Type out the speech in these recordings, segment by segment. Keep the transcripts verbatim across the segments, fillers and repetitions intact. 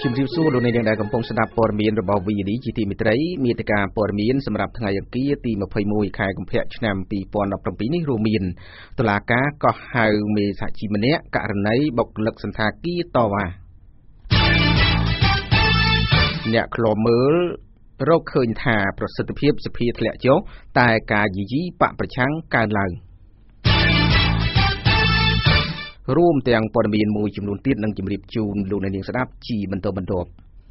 ជំរាបសួរលោកអ្នកនាងដែលកំពុងស្ដាប់ព័ត៌មានរបស់ វី ឌី ជាទីមេត្រីមាតិកាព័ត៌មានសម្រាប់ថ្ងៃអង្គារទីម្ភៃមួយ ខែកុម្ភៈឆ្នាំពីរពាន់ដប់ប្រាំពីរនេះរួមមានតុលាការកោះហៅមេសហជីពម្នាក់ករណីបុគ្គលិកសន្តាគារតវ៉ាអ្នកឃ្លាំមើលរកឃើញថាប្រសិទ្ធភាពសភាធ្លាក់ចុះតែការយាយីបកប្រឆាំងកើនឡើងរួមទាំងព័ត៌មានមួយចំនួនទៀតនឹងជម្រាបជូនលោកអ្នកនាងស្ដាប់ជាបន្តបន្ទាប់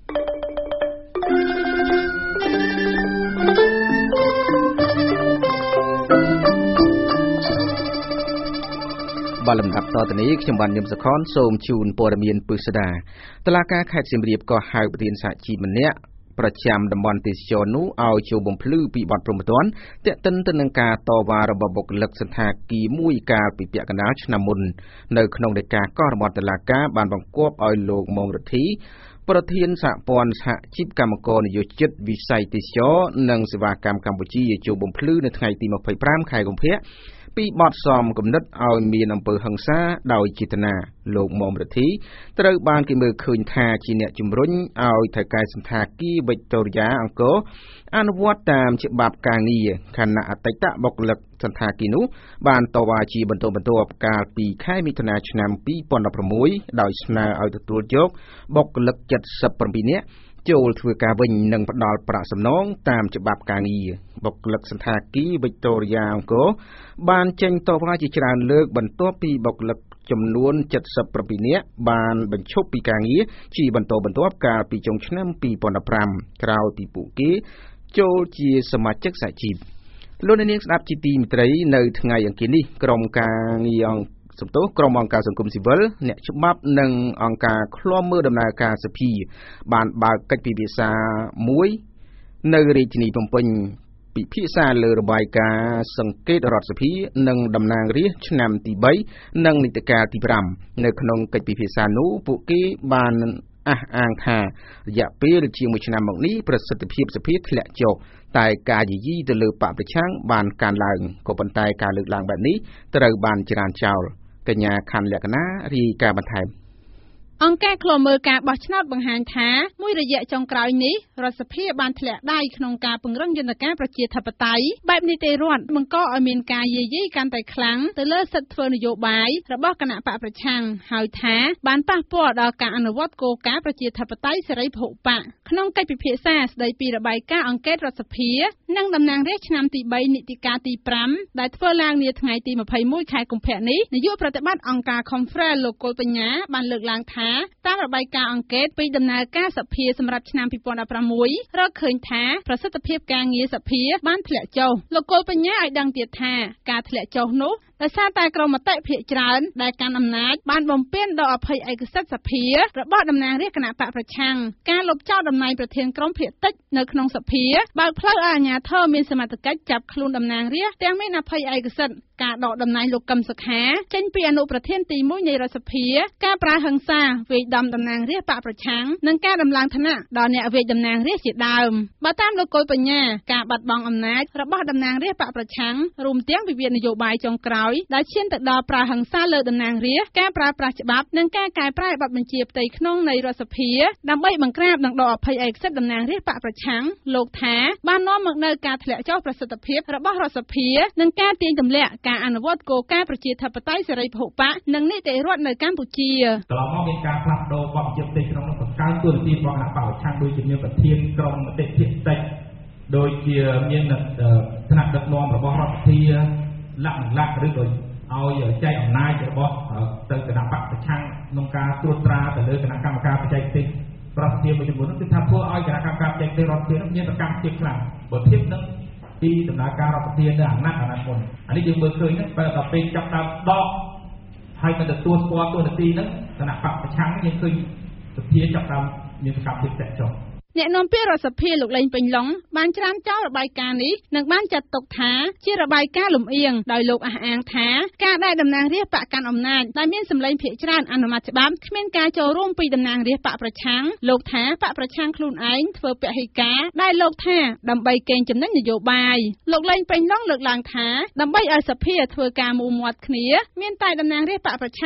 បាទលំដាប់តទៅនេះខ្ញុំបានញឹមសខនសូមជូនព័ត៌មានពិស្ដាតុលាការខេត្តសៀមរាបក៏ហៅប្រធានសហជីពម្នាក់ប្រចាំតំបន់ទេសចរនោះឲ្យចូលបំភ្លឺពីបទព្រហ្មទណ្ឌទាក់ទិនទៅនឹងការតវ៉ារបស់បុគ្គលិកសន្តាគារមួយកាលពីពាក់កណ្ដាលឆ្នាំមុននៅក្នុងដីកាកោះរបស់តុលាការបានបង្គាប់ឲ្យលោកមុំរទ្ធីប្រធានសហព័ន្ធសហជីពកម្មករនយោជិតវិស័យទេសចរនិងសេវាកម្មកម្ពុជាចូលបំភ្លឺនៅថ្ងៃទីម្ភៃប្រាំខែកុម្ភៈពីបទសំគំនិតឲ្យមានអំពើហិង្សាដោយចេតនាលោកមុំរទ្ធីត្រូវបានគេមើលឃើញថាជាអ្នកជំរុញឲ្យថៅកែសន្តាគារវិកតូរីយ៉ាអង្គរអនុវត្តតាមច្បាប់ការងារខណៈអតីតបុគ្គលិកសន្តាគារនោះបានតវ៉ាជាបន្តបន្ទាប់កាលពីខែមិថុនាឆ្នាំពីរពាន់ដប់ប្រាំមួយដោយស្នើឲ្យទទួលយកបុគ្គលិកជិតសិបប្រាំពីរនាក់ចូលធ្វើការវិញនិងផ្ដល់ប្រាក់សំណងតាមច្បាប់ការងារបុគ្គលិកសន្តាគារវិកតូរីយ៉ាអង្គរបានចេញតវ៉ាជាច្រើនលើកបន្ទាប់ពីបុគ្គលិកចំនួនជិតសិបប្រាំពីរនាក់បានបញ្ឈប់ពីការងារជាបន្តបន្ទាប់កាលពីចុងឆ្នាំពីរពាន់ដប់ប្រាំក្រោយពីពួកគេចូលជាសមាជិកសហជីពលោកអ្នកនាងស្ដាប់ជាទីមេត្រីនៅថ្ងៃអង្គារនេះក្រុមការងារអង្គសំទោសក្រុមអង្គការសង្គមស៊ីវិលអ្នកច្បាប់និងអង្គការឃ្លាំមើលដំណើរការសភាបានបើកកិច្ចពិភាក្សាមួយនៅរាជធានីភ្នំពេញពិភាក្សាលើរបាយការណ៍សង្កេតរដ្ឋសភានិងតំណាងរាស្ត្រឆ្នាំទីបីនិងនីតិកាលទីប្រាំនៅក្នុងកិច្ចពិភាក្សានោះពួកគេបានអះអាងថារយៈពេលជាងមួយឆ្នាំមកនេះប្រសិទ្ធភាពសភាធ្លាក់ចុះតែការយាយីទៅលើបកប្រឆាំងបានកើនឡើងក៏ប៉ុន្តែការលើកឡើងបែបនេះត្រូវបានច្រានចោលកញ្ញាខណ្ឌលក្ខណារាយការណ៍បន្ថែមអង្គការឃ្លាំមើលការបោះឆ្នោតបង្ហាញថាមួយរយៈចុងក្រោយនេះរដ្ឋសភាបានធ្លាក់ដៃក្នុងការពង្រឹងយន្តការប្រជាធិបតេយ្យបែបនីតិរដ្ឋបង្កឲ្យមានការយាយីកាន់តែខ្លាំងទៅលើសិទ្ធិធ្វើនយោបាយរបស់គណៈបកប្រឆាំងហើយថាបានប៉ះពាល់ដល់ការអនុវត្តគោលការណ៍ប្រជាធិបតេយ្យសេរីពហុបកក្នុងកិច្ចពិភាក្សាស្ដីពីរបាយការណ៍អង្កេតរដ្ឋសភានិងតំណាងរាស្ត្រឆ្នាំទីបីនីតិកាលទីប្រាំដែលធ្វើឡើងនាថ្ងៃទីម្ភៃមួយខែកុម្ភៈនេះនាយកប្រតិបត្តិអង្គការ Conference លោកកុលបញ្ញាបានលើកឡើងថាតាមរបាយការណ៍អង្កេតពីដំណើរការសភាសម្រាប់ឆ្នាំពីរពាន់ដប់ប្រាំមួយរកឃើញថាប្រសិទ្ធភាពការងារសភាបានធ្លាក់ចុះលោកកុលបញ្ញាឲ្យដឹងទៀតថាការធ្លាក់ចុះនោះដោយសារតែក្រុមមតិភាគច្រើនដែលកាន់អំណាចបានបំពានដល់អភ័យឯកសិទ្ធិសភារបស់តំណាងរាស្ត្រគណៈបកប្រឆាំងការលុបចោលតំណែងប្រធានក្រុមភាគតិចនៅក្នុងសភាបើកផ្លូវឲ្យអាជ្ញាធរមានសមត្ថកិច្ចចាប់ខ្លួនតំណាងរាស្ត្រទាំងមានអភ័យឯកសិទ្ធិការដកតំណែងលោកកឹមសុខាចេញពីអនុប្រធានទីមួយនៃរដ្ឋសភាការប្រើហិង្សាវាយដំតំណាងរាស្ត្របកប្រឆាំងនិងការដំឡើងឋានៈដល់អ្នកវាយតំណាងរាស្ត្រជាដើមបើតាមលោកកុលបញ្ញាការបាត់បង់អំណាចរបស់តំណាងរាស្ត្របកប្រឆាំងរួមទាំងវិវាទនយោបាយចុងក្រោយដែលឈានទៅដល់ប្រើហិង្សាលើតំណាងរាស្ត្រការប្រើប្រាស់ច្បាប់និងការកែប្រែបទបញ្ជាផ្ទៃក្នុងនៃរដ្ឋសភាដើម្បីបង្ក្រាបនិងដកអភ័យឯកសិទ្ធិតំណាងរាស្ត្របកប្រឆាំងលោកថាបាននាំមកនូវការធ្លាក់ចុះប្រសិទ្ធភាពរបស់រដ្ឋសភានិងការទាញទម្លាក់ការអនុវត្តគោលការណ៍ប្រជាធិបតេយ្យសេរីពហុបកនិងនីតិរដ្ឋនៅកម្ពុជាកន្លងមកមានការផ្លាស់ប្ដូរបទបញ្ជាផ្ទៃក្នុងនោះបង្កើនទូរទស្សន៍របស់គណៈបកប្រឆាំងដោយជាមានប្រធានក្រុមមតិភាគតិចដោយជាមានថ្នាក់ដឹកនាំរបស់រដ្ឋសភាលក្ខណៈឬដោយឲ្យចែកអំណាចរបស់ទៅគណៈបកប្រឆាំងក្នុងការត្រួតត្រាទៅលើគណៈកម្មការបច្ចេកទេសប្រសិទ្ធភាពមួយចំនួននោះគឺថាធ្វើឲ្យគណៈកម្មការបច្ចេកទេសរដ្ឋសភានោះមានសកម្មភាពខ្លាំងបើធៀបនឹងពីដំណើរការរដ្ឋសភានៅអាណត្តិអាណត្តិមុនអានេះយើងមើលឃើញហ្នឹងបើដល់ពេលចាប់ដើមដកហើយទៅទទួលស្គាល់ទូនាទីហ្នឹងគណៈបកប្រឆាំងយើងឃើញសភាចាប់ដើមមានសកម្មភាពតាក់ចុះអ្នកនាំពាក្យរដ្ឋសភាលោកលេងពេញឡុងបានច្រានចោលរបាយការណ៍នេះនិងបានចាត់ទុកថាជារបាយការណ៍លំអៀងដោយលោកអះអាងថាការដែលតំណាងរាស្ត្របកកាន់អំណាចដែលមានសម្លេងភាគច្រើនអនុម័តច្បាប់គ្មានការចូលរួមពីតំណាងរាស្ត្របកប្រឆាំងលោកថាបកប្រឆាំងខ្លួនឯងធ្វើពហិការដែលលោកថាដើម្បីកេងចំណេញនយោបាយលោកលេងពេញឡុងលើកឡើងថាដើម្បីឲ្យសភាធ្វើការមូលមាត់គ្នាមានតែតំណាងរាស្ត្របកប្រឆាំងឈ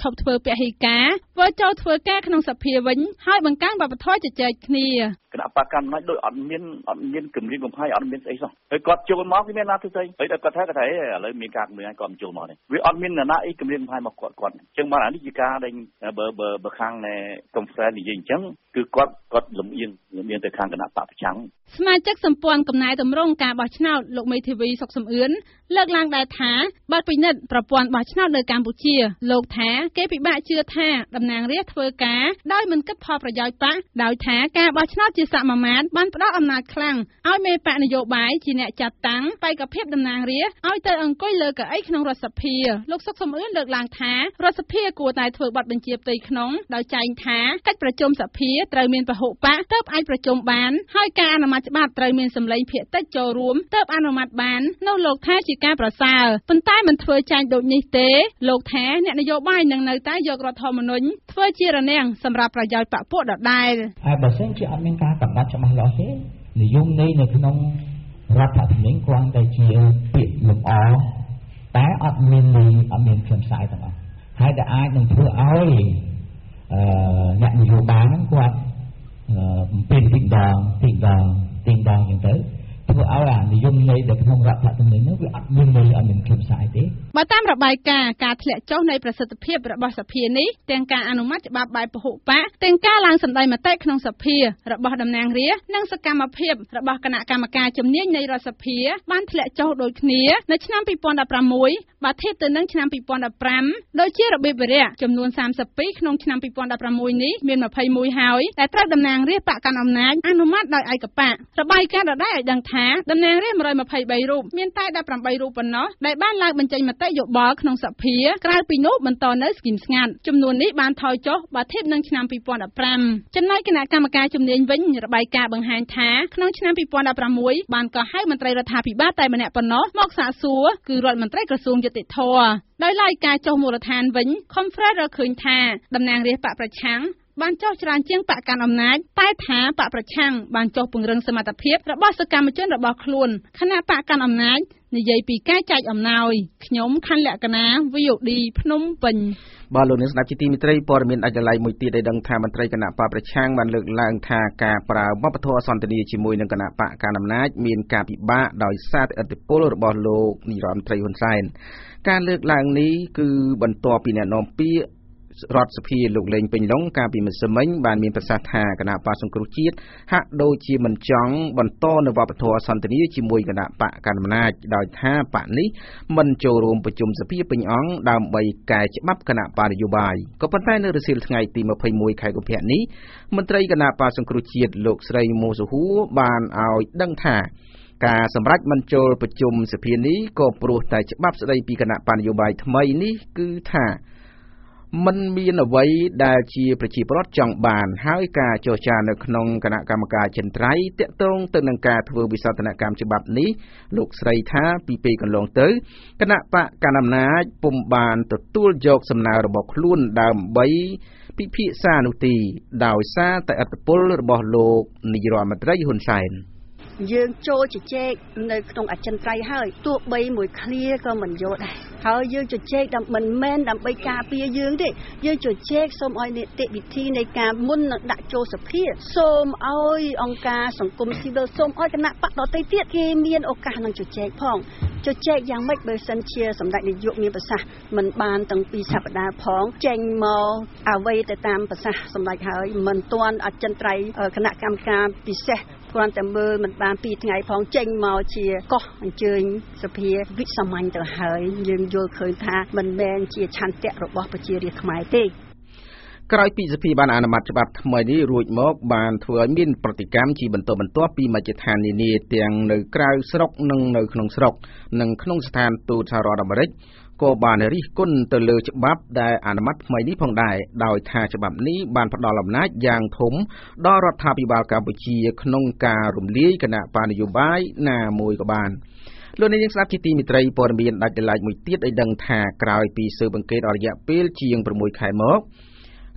ឈប់ធ្វើពហិការធ្វើចូលធ្វើការក្នុងសភាវិញហើយបង្កើនវប្បធម៌ជជែកគ្នាគណៈបកកម្មណាច់ដោយអត់មានអត់មានគម្រាមកំហែងអត់មានស្អីសោះហើយគាត់ចូលមកគេមានណាទៅស្អីហើយគាត់ថាគាត់ថាឥឡូវមានការគម្រាមឲ្យគាត់ចូលមកនេះវាអត់មាននរណាអីគម្រាមកំហែងមកគាត់គាត់អញ្ចឹងមកអានេះជាការដែលបើបើបើខាងនៃកុំហ្វ្រេននិយាយអញ្ចឹងគឺគាត់គាត់លំអៀងលំអៀងទៅខាងគណៈបកប្រឆាំងសមាជិកសម្ព័ន្ធកំណែតម្រង់ការបោះឆ្នោតលោកមេធាវីសុកសំអឿនលើកឡើងដែរថាបើពិនិត្យប្រព័ន្ធបោះឆ្នោតនៅកម្ពុជាលោកថាគេពិបាកជឿថាតំណាងរាស្ត្រធ្វើការដោយមិនគិតផលប្រយោជន៍បកដោយថាការបោះឆ្នោតជាសមាមាត្របានផ្ដល់អំណាចខ្លាំងឲ្យមេបកនយោបាយជាអ្នកចាត់តាំងបេក្ខភាពតំណាងរាស្ត្រឲ្យទៅអង្គុយលើកៅអីក្នុងរដ្ឋសភាលោកសុកសំអឿនលើកឡើងថារដ្ឋសភាគួរតែធ្វើបទបញ្ជាផ្ទៃក្នុងដោយចែងថាកិច្ចប្រជុំសភាត្រូវមានពហុបកទើបអាចប្រជុំបានហើយការអនុម័តច្បាប់ត្រូវមានសម្លេងភាគតិចចូលរួមទើបអនុម័តបាននោះលោកថាជាការប្រសើរប៉ុន្តែមិនធ្វើចាញ់ដូចនេះទេលោកថាអ្នកនយោបាយនឹងនៅតែយករដ្ឋធម្មនុញ្ញធ្វើជារនាំងសម្រាប់ប្រយោជន៍បកពួកដដែលហើយបើសិនជាអត់មានការកំណត់ច្បាស់លាស់ទេនិយមន័យនៅក្នុងរដ្ឋធម្មនុញ្ញគ្រាន់តែជាពាក្យលម្អតែអត់មានន័យអត់មានខ្លឹមសារទាំងអស់ហើយដែលអាចនឹងធ្វើឲ្យអឺអ្នកនយោបាយហ្នឹងគាត់បំពេញទីដងទីដងទីដងអញ្ចឹងទៅធ្វើឲ្យអានិយមន័យនៅក្នុងរដ្ឋធម្មនុញ្ញនោះវាអត់មានន័យអត់មានខ្លឹមសារទេបើតាមរបាយការណ៍ការធ្លាក់ចុះនៃប្រសិទ្ធភាពរបស់សភានេះទាំងការអនុម័តច្បាប់បែបពហុបកទាំងការឡើងសម្ដែងមតិក្នុងសភារបស់តំណាងរាស្ត្រនិងសកម្មភាពរបស់គណៈកម្មការជំនាញនៃរដ្ឋសភាបានធ្លាក់ចុះដូចគ្នានៅឆ្នាំពីរពាន់ដប់ប្រាំមួយបើធៀបទៅនឹងឆ្នាំពីរពាន់ដប់ប្រាំដូចជារបៀបវារៈចំនួនសាមសិបពីរក្នុងឆ្នាំពីរពាន់ដប់ប្រាំមួយនេះមានម្ភៃមួយហើយដែលត្រូវតំណាងរាស្ត្របកកាន់អំណាចអនុម័តដោយឯកបករបាយការណ៍ដដែលឲ្យដឹងថាតំណាងរាស្ត្រមួយរយម្ភៃបីរូបមានតែដប់ប្រាំបីរូបប៉ុណ្ណោះដែលបានឡើងបញ្ចេញមតិយោបល់ក្នុងសភាក្រៅពីនោះបន្តនៅស្គីមស្ងាត់ចំនួននេះបានថយចុះបើធៀបនឹងឆ្នាំពីរពាន់ដប់ប្រាំចំណែកគណៈកម្មការជំនាញវិញរបាយការណ៍បង្ហាញថាក្នុងឆ្នាំពីរពាន់ដប់ប្រាំមួយបានកោះហៅមន្ត្រីរដ្ឋាភិបាលតែម្នាក់ប៉ុណ្ណោះមកសាកសួរគឺរដ្ឋមន្ត្រីក្រសួងយុតិធម៌ដោយឡែកការចុះមូលដ្ឋានវិញខំហ្វ្រេតរកឃើញថាតំណាងរាស្ត្របកប្រឆាំងបានចុះច្រើនជាងបកកាន់អំណាចតែថាបកប្រឆាំងបានចុះពង្រឹងសមត្ថភាពរបស់សកម្មជនរបស់ខ្លួនខណៈបកកាន់អំណាចនិយាយពីការចែកអំណោយខ្ញុំខណ្ឌលក្ខណា វី អូ ឌី ភ្នំពេញបាទលោកនាងស្ដាប់ជាទីមេត្រីព័ត៌មានអច្ចល័យមួយទៀតឲ្យដឹងថាមន្ត្រីគណៈបកប្រឆាំងបានលើកឡើងថាការប្រើវប្បធម៌សន្តិនិកជាមួយនឹងគណៈបកកណ្ដាលអំណាចមានការពិបាកដោយសារឥទ្ធិពលរបស់លោកនាយរដ្ឋមន្ត្រីហ៊ុនសែនការលើកឡើងនេះគឺបន្ទាប់ពីអ្នកនាំពាក្យរដ្ឋសភាលោកលេងពេញឡុងកាលពីម្សិលមិញបានមានប្រសាសន៍ថាគណៈបកសង្គ្រោះជាតិហាក់ដូចជាមិនចង់បន្តនៅវប្បធម៌សន្តិនិកជាមួយគណៈបកកណ្ដាលអំណាចដោយថាបកនេះមិនចូលរួមប្រជុំសភាពេញអង្គដើម្បីកែច្បាប់គណៈបកនយោបាយក៏ប៉ុន្តែនៅរសៀលថ្ងៃទីម្ភៃមួយខែកុម្ភៈនេះមន្ត្រីគណៈបកសង្គ្រោះជាតិលោកស្រីមូសុហួរបានឲ្យដឹងថាការសម្រេចមិនចូលប្រជុំសភានេះក៏ព្រោះតែច្បាប់ស្តីពីគណៈបកនយោបាយថ្មីនេះគឺថាមិនមានអ្វីដែលជាប្រជាពលរដ្ឋចង់បានហើយការចរចានៅក្នុងគណៈកម្មការចិនត្រៃតាក់ទងទៅនឹងការធ្វើវិសោធនកម្មច្បាប់នេះលោកស្រីថាពីពេលកន្លងទៅគណៈបកកណ្ដាលអំណាចពុំបានទទួលយកសំណើរបស់ខ្លួនដើម្បីពិភាក្សានោះទេដោយសារតែឥទ្ធិពលរបស់លោកនាយរដ្ឋមន្ត្រីហ៊ុនសែនយើងចូលជជែកនៅក្នុងអចិន្ត្រៃយ៍ហើយទោះបីមួយឃ្លាក៏មិនយកដែរហើយយើងជជែកដើម្បីមិនមែនដើម្បីការពារយើងទេយើងជជែកសូមឲ្យនីតិវិធីនៃការមុននឹងដាក់ចូលសភាសូមឲ្យអង្គការសង្គមស៊ីវិលសូមឲ្យគណៈបកដទៃទៀតគេមានឱកាសនឹងជជែកផងជជែកយ៉ាងម៉េចបើសិនជាសម្ដេចនាយកមានប្រសាសន៍មិនបានតាំងពីសប្តាហ៍ផងចេញមកអ្វីទៅតាមប្រសាសន៍សម្ដេចហើយមិនទាន់អចិន្ត្រៃយ៍គណៈកម្មការពិសេសគ្រាន់តែមើលមិនបានពីរថ្ងៃផងចេញមកជាកោះអញ្ជើញសភាវិសាមញ្ញទៅហើយយើងយល់ឃើញថាមិនមែនជាឆន្ទៈរបស់ប្រជារាស្ត្រខ្មែរទេក្រោយពីសភាបានអនុម័តច្បាប់ថ្មីនេះរួចមកបានធ្វើឲ្យមានប្រតិកម្មជាបន្តបន្ទាប់ពីមជ្ឈដ្ឋាននានាទាំងនៅក្រៅស្រុកនិងនៅក្នុងស្រុកនិងក្នុងស្ថានទូតសហរដ្ឋអាមេរិកក៏បានរិះគន់ទៅលើច្បាប់ដែលអនុម័តថ្មីនេះផងដែរដោយថាច្បាប់នេះបានផ្ដល់អំណាចយ៉ាងធំដល់រដ្ឋាភិបាលកម្ពុជាក្នុងការរំលាយគណៈបកនយោបាយណាមួយក៏បានលោកនាងស្ដាប់ជាទីមេត្រីព័ត៌មានដាច់ដライមួយទៀតឲ្យដឹងថាក្រោយពីស៊ើបអង្កេតអស់រយៈពេលជាងប្រាំមួយខែមក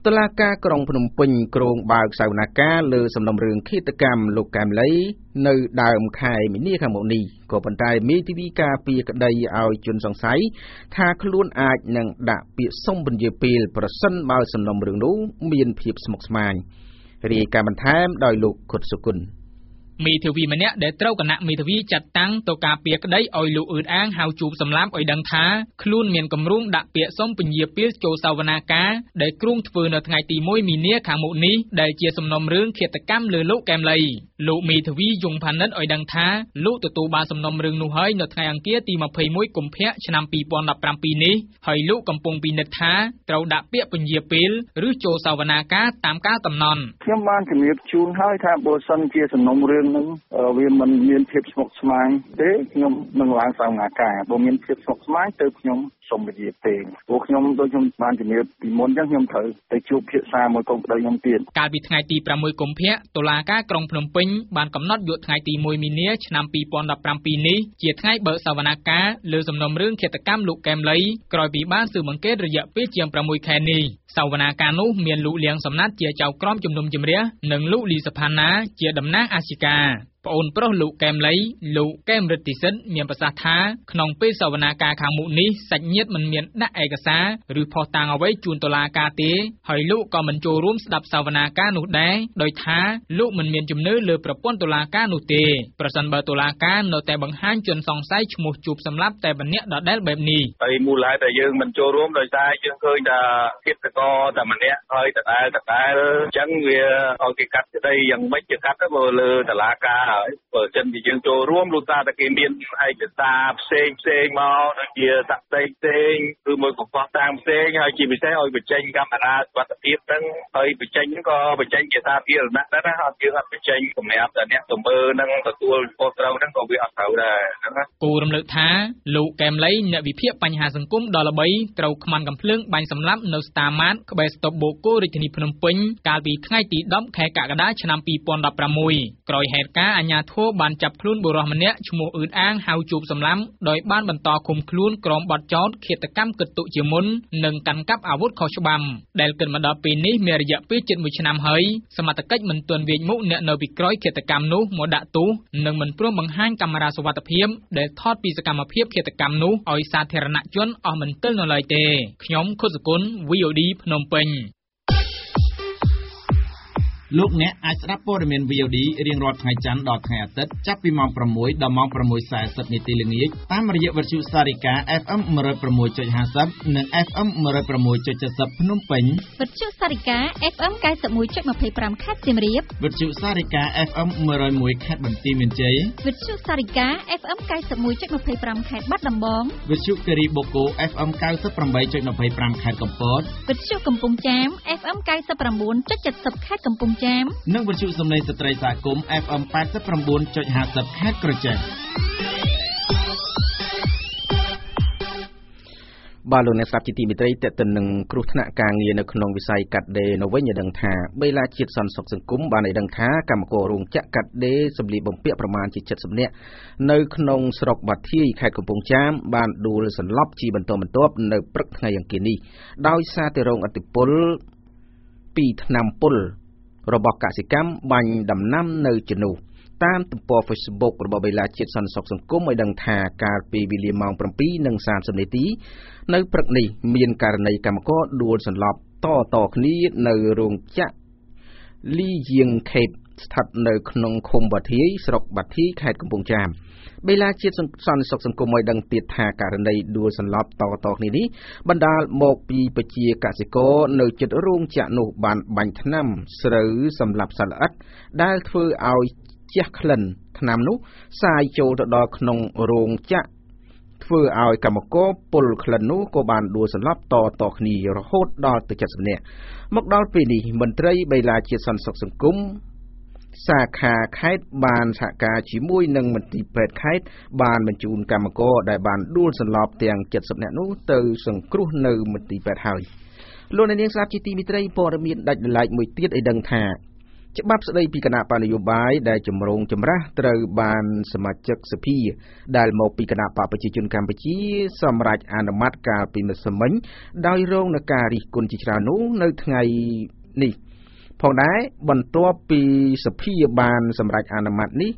តុលាការក្រុងភ្នំពេញគ្រងបើកសវនាការលើសំណុំរឿងឃាតកម្មលោកកែមលីនៅដើមខែមីនាខាងមុខនេះក៏ប៉ុន្តែមេធាវីការពារក្តីឲ្យជនសង្ស័យថាខ្លួនអាចនឹងដាក់ពាក្យសុំពន្យាពេលប្រសិនបើសំណុំរឿងនោះមានភាពស្មុគស្មាញរាយការណ៍បន្ថែមដោយលោកខុតសុគន្ធមេធាវីម្នាក់ដែលត្រូវគណៈមេធាវីចាត់តាំងទៅការពារក្តីឲ្យលោកអ៊ឺតអាងហៅជួបសម្លាប់ឲ្យដឹងថាខ្លួនមានគម្រោងដាក់ពាក្យសុំពន្យាពេលចូលសវនាការដែលគ្រោងធ្វើនៅថ្ងៃទីមួយមីនាខាងមុខនេះដែលជាសំណុំរឿងឃាតកម្មលើលោកកែមលីលោកមេធាវីយងផានិតឲ្យដឹងថាលោកទទួលបានសំណុំរឿងនោះហើយនៅថ្ងៃអង្គារទីម្ភៃមួយកុម្ភៈឆ្នាំពីរពាន់ដប់ប្រាំពីរនេះហើយលោកកំពុងពិនិត្យថាត្រូវដាក់ពាក្យពន្យាពេលឬចូលសវនាការតាមការកំណត់ខ្ញុំបានជំរាបជូនហើយថាបើសិនជាសំណុំរឿងនឹងវាមិនមានភាពស្មុគស្មាញទេខ្ញុំនឹងឡើងសវនាការបើមានភាពស្មុគស្មាញទៅខ្ញុំសូមពន្យាពេលព្រោះខ្ញុំដូចខ្ញុំបានជំរាបពីមុនអញ្ចឹងខ្ញុំត្រូវទៅជួបភាសាមួយកូនប្តីខ្ញុំទៀតកាលពីថ្ងៃទីប្រាំមួយកុម្ភៈតុលាការក្រុងភ្នំពេញបានកំណត់យកថ្ងៃទីមួយមីនាឆ្នាំពីរពាន់ដប់ប្រាំពីរនេះជាថ្ងៃបើកសវនាការលើសំណុំរឿងឃាតកម្មលោកកែមលីក្រោយពីបានស៊ើបអង្កេតរយៈពេលជាងប្រាំមួយខែនេះសវនាការនោះមានលោកលៀងសំណាតជាចៅក្រមជំនុំជម្រះនិងលោកលីសផាណាជាតំណាងអាស៊ីកាប្អូនប្រុសលោកកែមលីលោកកែមរិទ្ធិសិទ្ធមានប្រសាសន៍ថាក្នុងពេលសវនាការខាងមុខនេះសាច់ញាតិមិនមានដាក់ឯកសារឬផុសតាងអ្វីជូនតុលាការទេហើយលោកក៏មិនចូលរួមស្ដាប់សវនាការនោះដែរដោយថាលោកមិនមានជំនឿលើប្រព័ន្ធតុលាការនោះទេប្រសិនបើតុលាការនៅតែបង្ហាញជនសង្ស័យឈ្មោះជួបសម្លាប់តែម្នាក់ដដែលបែបនេះហើយមូលហេតុដែលយើងមិនចូលរួមដោយសារយើងឃើញថាគិតកោតែម្នាក់ហើយដដែលដដែលអញ្ចឹងវាឲ្យគេកាត់ក្តីយ៉ាងម៉េចគេកាត់ទៅលើតុលាការហើយបើចិនជាយើងចូលរួមលោកតាតែគេមានឯកសារផ្សេងផ្សេងមកដូចជាតាក់ផ្សេងផ្សេងឬមួយក៏បោះតាមផ្សេងហើយជាពិសេសឲ្យបញ្ចេញកាមេរ៉ាសុវត្ថិភាពហ្នឹងហើយបញ្ចេញហ្នឹងក៏បញ្ចេញជាសាធារណៈដែរណាអត់យើងអត់បញ្ចេញសម្រាប់តែអ្នកទៅមើលហ្នឹងទទួលខុសត្រូវហ្នឹងក៏វាអត់ត្រូវដែរណាគូរំលឹកថាលោកកែមលីអ្នកវិភាគបញ្ហាសង្គមដ៏ល្បីត្រូវខ្មាន់កំភ្លើងបាញ់សម្លាប់នៅស្តាម៉ាតក្បែរស្តុបបូកូរាជធានីភ្នំពេញកាលពីថ្ងៃទីដប់ខែកក្កដាឆ្នាំពីរពាន់ដប់ប្រាំមួយក្រោយហេតុការណ៍អាជ្ញាធរបានចាប់ខ្លួនបុរសម្នាក់ឈ្មោះអ៊ឺតអាងហៅជួបសម្លាប់ដោយបានបន្តឃុំខ្លួនក្រោមបទចោទឃាតកម្មគិតទុជាមុននិងកាន់កាប់អាវុធខុសច្បាប់ដែលគិតមកដល់ពេលនេះមានរយៈពេលជិតមួយឆ្នាំហើយសមត្ថកិច្ចមិនទាន់វាយមុខអ្នកនៅពីក្រោយឃាតកម្មនោះមកដាក់ទោសនិងមិនព្រមបង្ហាញកាមេរ៉ាសុវត្ថិភាពដែលថតពីសកម្មភាពឃាតកម្មនោះឲ្យសាធារណជនអស់មន្ទិលនៅឡើយទេខ្ញុំខុសសុគន្ធ វី អូ ឌី ភ្នំពេញលោកអ្នកអាចស្ដាប់ព័ត៌មាន វី អូ ឌី រៀងរាល់ថ្ងៃច័ន្ទដល់ថ្ងៃអាទិត្យចាប់ពីម៉ោងប្រាំមួយ ដល់ម៉ោងប្រាំមួយសែសិបនាទីល្ងាចតាមរយៈវិទ្យុសារិកា អេហ្វ អេម one oh six point five zero និង អេហ្វ អេម one oh six point seven zero ភ្នំពេញវិទ្យុសារិកា អេហ្វ អេម ninety-one point twenty-five ខេត្តសៀមរាបវិទ្យុសារិកា អេហ្វ អេម one oh one ខេត្តបន្ទាយមានជ័យវិទ្យុសារិកា អេហ្វ អេម ninety-one point twenty-five ខេត្តបាត់ដំបងវិទ្យុគិរីបូកូ អេហ្វ អេម ninety-eight point twenty-five ខេត្តកំពតវិទ្យុកំពង់ចាម អេហ្វ អេម ninety-nine point seventy ខេត្តកំពង់ចាមនិងវិទ្យុសំឡេងស្ត្រីសហគមន៍ អេហ្វ អេម eighty-nine point five zero ខេត្តក្រចេះបាទលោកអ្នកស្ដាប់ជាទីមេត្រីតេតិននឹងគ្រោះថ្នាក់ការងារនៅក្នុងវិស័យកាត់ដេរនៅវិញឲ្យដឹងថាបេឡាជាតិសន្តិសុខសង្គមបានឲ្យដឹងថាកម្មកររោងចក្រកាត់ដេរសម្លៀកបំពាក់ប្រមាណជាseventyនាក់នៅក្នុងស្រុកបាធាយខេត្តកំពង់ចាមបានដួលសន្លប់ជាបន្តបន្ទាប់នៅព្រឹកថ្ងៃអង្គារនេះដោយសារតែរងឥទ្ធិពលពីថ្នាំពុលរបស់កសិកម្មបាញ់ដំណាំនៅជំនួសតាមទំព័រ Facebook របស់បេឡាជាតិសន្តិសុខសង្គមឲ្យដឹងថាកាលពីវេលាម៉ោងseven thirtyនាទីនៅព្រឹកនេះមានករណីកម្មករដួលសន្លប់តតគ្នានៅរោងចក្រលីយាងខេបស្ថិតនៅក្នុងឃុំបាធាយស្រុកបាធាយខេត្តកំពង់ចាមបេឡាជាតិសន្តិសុខសង្គមឲ្យដឹងទៀតថាករណីដួលសន្លប់តតគ្នានេះបណ្ដាលមកពីប្រជាកសិករនៅជិតរោងចក្រនោះបានបាញ់ថ្នាំស្រូវសម្រាប់សត្វល្អិតដែលធ្វើឲ្យជះក្លិនថ្នាំនោះសាយចូលទៅដល់ក្នុងរោងចក្រធ្វើឲ្យកម្មករពុលក្លិននោះក៏បានដួលសន្លប់តតគ្នារហូតដល់ទៅseventyនាក់មកដល់ពេលនេះមន្ត្រីបេឡាជាតិសន្តិសុខសង្គមសាខាខេត្តបានសហការជាមួយនឹងមន្ទីរពេទ្យខេត្តបានបញ្ជូនកម្មករដែលបានដួលសន្លប់ទាំងseventyនាក់នោះទៅសង្គ្រោះនៅមន្ទីរពេទ្យហើយលោកអ្នកនាងស្ដាប់ជាទីមេត្រីព័ត៌មានដាច់ដライមួយទៀតឲ្យដឹងថាច្បាប់ស្តីពីគណៈបកនយោបាយដែលជំរងចម្រាស់ត្រូវបានសមាជិកសភាដែលមកពីគណៈបកប្រជាជនកម្ពុជាសម្រេចអនុម័តកាលពីម្សិលមិញដោយរងនឹងការរិះគន់ជាច្រើននោះនៅថ្ងៃនេះផងដែរបន្ទាប់ពីសភាបានសម្រេចអនុម័តនេះ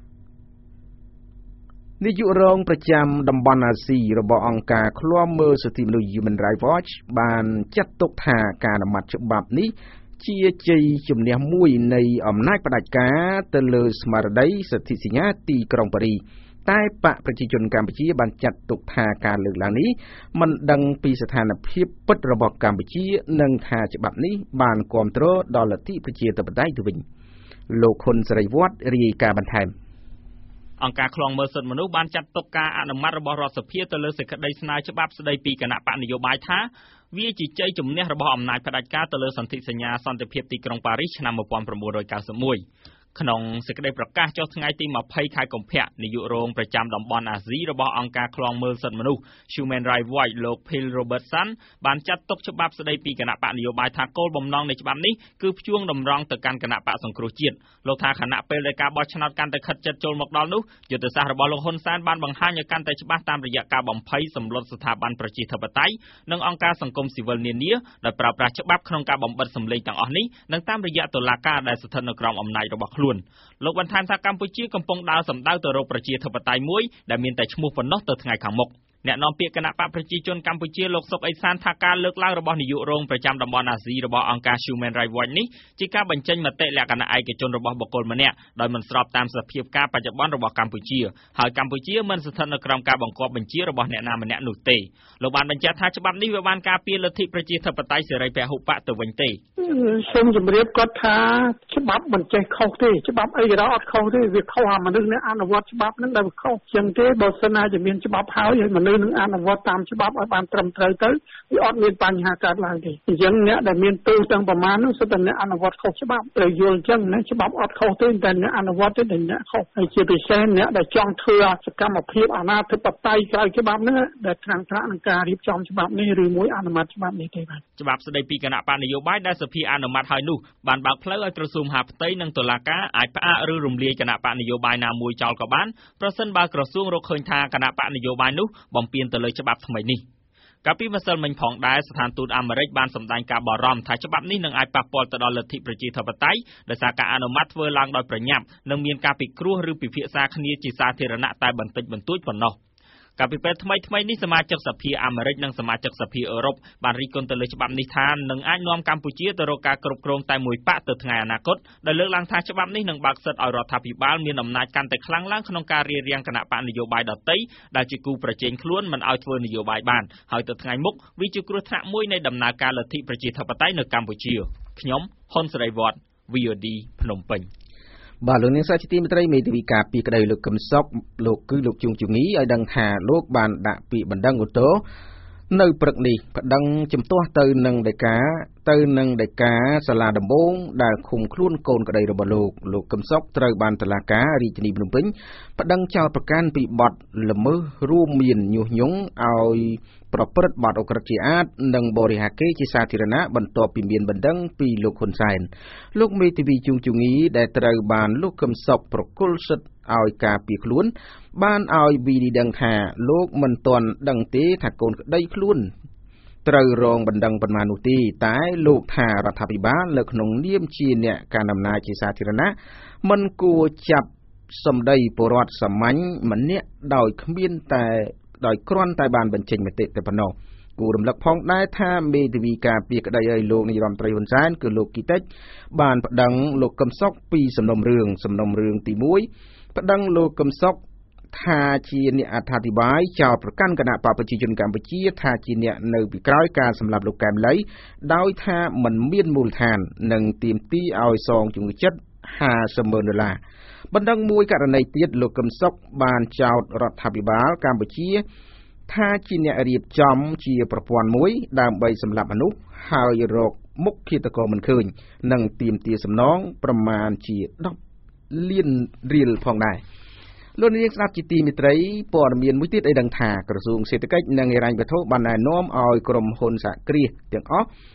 នាយករងប្រចាំតំបន់អាស៊ីរបស់អង្គការឃ្លាំមើលសិទ្ធិមនុស្ស Human Rights Watch បានចាត់ទុកថាការអនុម័តច្បាប់នេះជាជ័យជំនះមួយនៃអំណាចផ្ដាច់ការទៅលើស្មារតីសិទ្ធិសញ្ញាទីក្រុងប៉ារីសតែបកប្រជាជនកម្ពុជាបានចាត់ទុកថាការលើកឡើងនេះមិនដឹងពីស្ថានភាពពិតរបស់កម្ពុជានិងថាច្បាប់នេះបានគាំទ្រដល់លទ្ធិប្រជាធិបតេយ្យទៅវិញលោកខុនសេរីវត្តរាយការណ៍បន្ថែមអង្គការឃ្លាំមើលសិទ្ធិមនុស្សបានចាត់ទុកការអនុម័តរបស់រដ្ឋសភាទៅលើសេចក្តីស្នើច្បាប់ស្តីពីគណៈបកនយោបាយថាវាជាជ័យជំនះរបស់អំណាចផ្ដាច់ការទៅលើសន្ធិសញ្ញាសន្តិភាពទីក្រុងប៉ារីសឆ្នាំmột nghìn chín trăm chín mươi mốtក្នុងសេចក្តីប្រកាសចុះថ្ងៃទីยี่สิบខែកុម្ភៈនាយករងប្រចាំតំបន់អាស៊ីរបស់អង្គការឃ្លាំមើលសិទ្ធិមនុស្ស Human Rights Watch លោក Phil Robertson បានចាត់ទុកច្បាប់ស្តីពីគណៈបកនយោបាយថាគោលបំណងនៃច្បាប់នេះគឺព្យួងតម្រង់ទៅកាន់គណៈបកសង្គ្រោះជាតិលោកថាខណៈពេលដែលការបោះឆ្នោតកាន់តែខិតជិតចូលមកដល់នោះយុទ្ធសាស្ត្ររបស់លោកហ៊ុនសែនបានបង្ហាញឲ្យកាន់តែច្បាស់តាមរយៈការបំភ័យសម្លុតស្ថាប័នប្រជាធិបតេយ្យនិងអង្គការសង្គមស៊ីវិលនានាដែលប្រើប្រាស់ច្បាប់ក្នុងការបំបិទសម្លេងទាំងអស់នេះនិងតាមរយៈតុលាការដែលស្ថិតនៅក្រោមអំណាចរបស់ខ្លួនលោកបន្ថែមថាកម្ពុជាកំពុងដើរសម្ដៅទៅរកប្រជាធិបតេយ្យមួយដែលមានតែឈ្មោះប៉ុណ្ណោះទៅថ្ងៃខាងមុខអ្នកនាំពាក្យគណៈបកប្រជាជនកម្ពុជាលោកសុកអេសានថាការលើកឡើងរបស់នាយករងប្រចាំតំបន់អាស៊ីរបស់អង្គការ Human Rights Watch នេះជាការបញ្ចេញមតិលក្ខណៈឯកជនរបស់បុគ្គលម្នាក់ដោយមិនស្របតាមសភាពការបច្ចុប្បន្នរបស់កម្ពុជាហើយកម្ពុជាមិនស្ថិតនៅក្រោមការបង្គាប់បញ្ជារបស់អ្នកណាម្នាក់នោះទេលោកបានបញ្ជាក់ថាច្បាប់នេះវាបានការពារលទ្ធិប្រជាធិបតេយ្យសេរីពហុបកទៅវិញទេសូមជម្រាបគាត់ថាច្បាប់មិនចេះខុសទេច្បាប់អីក៏ដោយអត់ខុសទេវាខុសអាមនុស្សអ្នកអនុវត្តច្បាប់នឹងដែលវាខុសចឹងទេបើសិនណាជាមានច្បាប់ហើយហើយមនុស្សនឹងអនុវត្តតាមច្បាប់ឲ្យបានត្រឹមត្រូវទៅវាអត់មានបញ្ហាកើតឡើងទេអញ្ចឹងអ្នកដែលមានទោសទាំងប្រមាណនោះសុទ្ធតែអ្នកអនុវត្តខុសច្បាប់ត្រូវយល់ចឹងណាច្បាប់អត់ខុសទេតែអ្នកអនុវត្តទេតែអ្នកខុសហើយជាពិសេសអ្នកដែលចង់ធ្វើសកម្មភាពអាណាធិបតេយ្យក្រៅច្បាប់នោះដែលត្រាំងត្រាក់នឹងការរៀបចំច្បាប់នេះឬមួយអនុម័តច្បាប់នេះទេបាទច្បាប់ស្តីពីគណៈបកនយោបាយដែលសភាអនុម័តហើយនោះបានបើកផ្លូវឲ្យក្រសួងមហាផ្ទៃនិងតុលាការអាចផ្អាកឬរំលាយគណៈបកនយោបាយណាមួយចោលក៏បានប្រសិនបើក្រសួងរកឃើញថាគណៈបកនយោបាយនោះបំពានទៅលើច្បាប់ថ្មីនេះកាលពីម្សិលមិញផងដែរស្ថានទូតអាមេរិកបានសម្ដែងការបារម្ភថាច្បាប់នេះនឹងអាចប៉ះពាល់ទៅដល់លទ្ធិប្រជាធិបតេយ្យដោយសារការអនុម័តធ្វើឡើងដោយប្រញាប់និងមានការពិគ្រោះឬពិភាក្សាគ្នាជាសាធារណៈតែបន្តិចបន្តួចប៉ុណ្ណោះកាលពីពេលថ្មីថ្មីនេះសមាជិកសភាអាមេរិកនិងសមាជិកសភាអឺរ៉ុបបានរិះគន់ទៅលើច្បាប់នេះថានឹងអាចនាំកម្ពុជាទៅរកការគ្រប់គ្រងតែមួយបកទៅថ្ងៃអនាគតដែលលើកឡើងថាច្បាប់នេះនឹងបើកសិទ្ធិឲ្យរដ្ឋាភិបាលមានអំណាចកាន់តែខ្លាំងឡើងក្នុងការរារាំងគណៈបកនយោបាយដទៃដែលជាគូប្រជែងខ្លួនមិនឲ្យធ្វើនយោបាយបានហើយទៅថ្ងៃមុខវាជាគ្រោះថ្នាក់មួយនៃដំណើរការលទ្ធិប្រជាធិបតេយ្យនៅកម្ពុជាខ្ញុំហ៊ុនសេរីវត្ត វី អូ ឌី ភ្នំពេញបាទលោកនាងសាជាទីមេត្រីមេធាវីការពីក្តីលោកកឹមសុខលោកគឺលោកជួងជងីឲ្យដឹងថាលោកបានដាក់ពាក្យបណ្ដឹងឧទ្ធរណ៍នៅព្រឹកនេះប្តឹងជំទាស់ទៅនឹងដីកាទៅនឹងដីកាសាលាដំបងដែលឃុំខ្លួនកូនក្តីរបស់លោកលោកកឹមសុខត្រូវបានតុលាការរាជធានីភ្នំពេញប្តឹងចោទប្រកាន់ពីបទល្មើសរួមមានញុះញង់ឲ្យប្រព្រឹត្តបទឧក្រិដ្ឋជាអាតនិងបរិហាកេរ្តិ៍ជាសាធារណៈបន្ទាប់ពីមានបណ្ដឹងពីលោកហ៊ុនសែនលោកមេធាវីជួងជងីដែលត្រូវបានលោកកឹមសុខប្រគល់សិទ្ធិឲ្យការពារខ្លួនបានឲ្យវីឌីដឹងថាលោកមិនទាន់ដឹងទេថាកូនក្តីខ្លួនត្រូវរងបណ្ដឹងប៉ុន្មាននោះទេតែលោកថារដ្ឋាភិបាលនៅក្នុងនាមជាអ្នកកាន់អំណាចជាសាធារណៈមិនគួរចាប់សម្ដីពលរដ្ឋសាមញ្ញម្នាក់ដោយគ្មានតែដោយគ្រាន់តែបានបញ្ចេញមតិតែប៉ុណ្ណោះគួររំលឹកផងដែរថាមេធាវីការពារក្តីឲ្យលោកនាយរដ្ឋមន្ត្រីហ៊ុនសែនគឺលោកគីតិចបានប្តឹងលោកកឹមសុខពីសំណុំរឿងសំណុំរឿងទីមួយប្តឹងលោកកឹមសុខថាជាអ្នកអត្ថាធិប្បាយចោទប្រកាន់គណៈបកប្រជាជនកម្ពុជាថាជាអ្នកនៅពីក្រោយការសម្លាប់លោកកែមលីដោយថាមិនមានមូលដ្ឋាននិងទាមទារឲ្យសងជំងឺចិត្តห้าสิบម៉ឺនដុល្លារបណ្ដឹងមួយករណីទៀតលោកកឹមសុខបានចោទរដ្ឋាភិបាលកម្ពុជាថាជាអ្នករៀបចំជាប្រព័ន្ធមួយដើម្បីសម្លាប់មនុស្សហើយរកមុខឃាតករមិនឃើញនិងទាមទារសំណងប្រមាណជាដប់លានរៀលផងដែរលោកនាងស្ដាប់ជាទីមេត្រីព័ត៌មានមួយទៀតឲ្យដឹងថាក្រសួងសេដ្ឋកិច្ចនិងហិរញ្ញវត្ថុបានណែនាំឲ្យក្រុមហ៊ុនសហគ្រាសទាំងអស់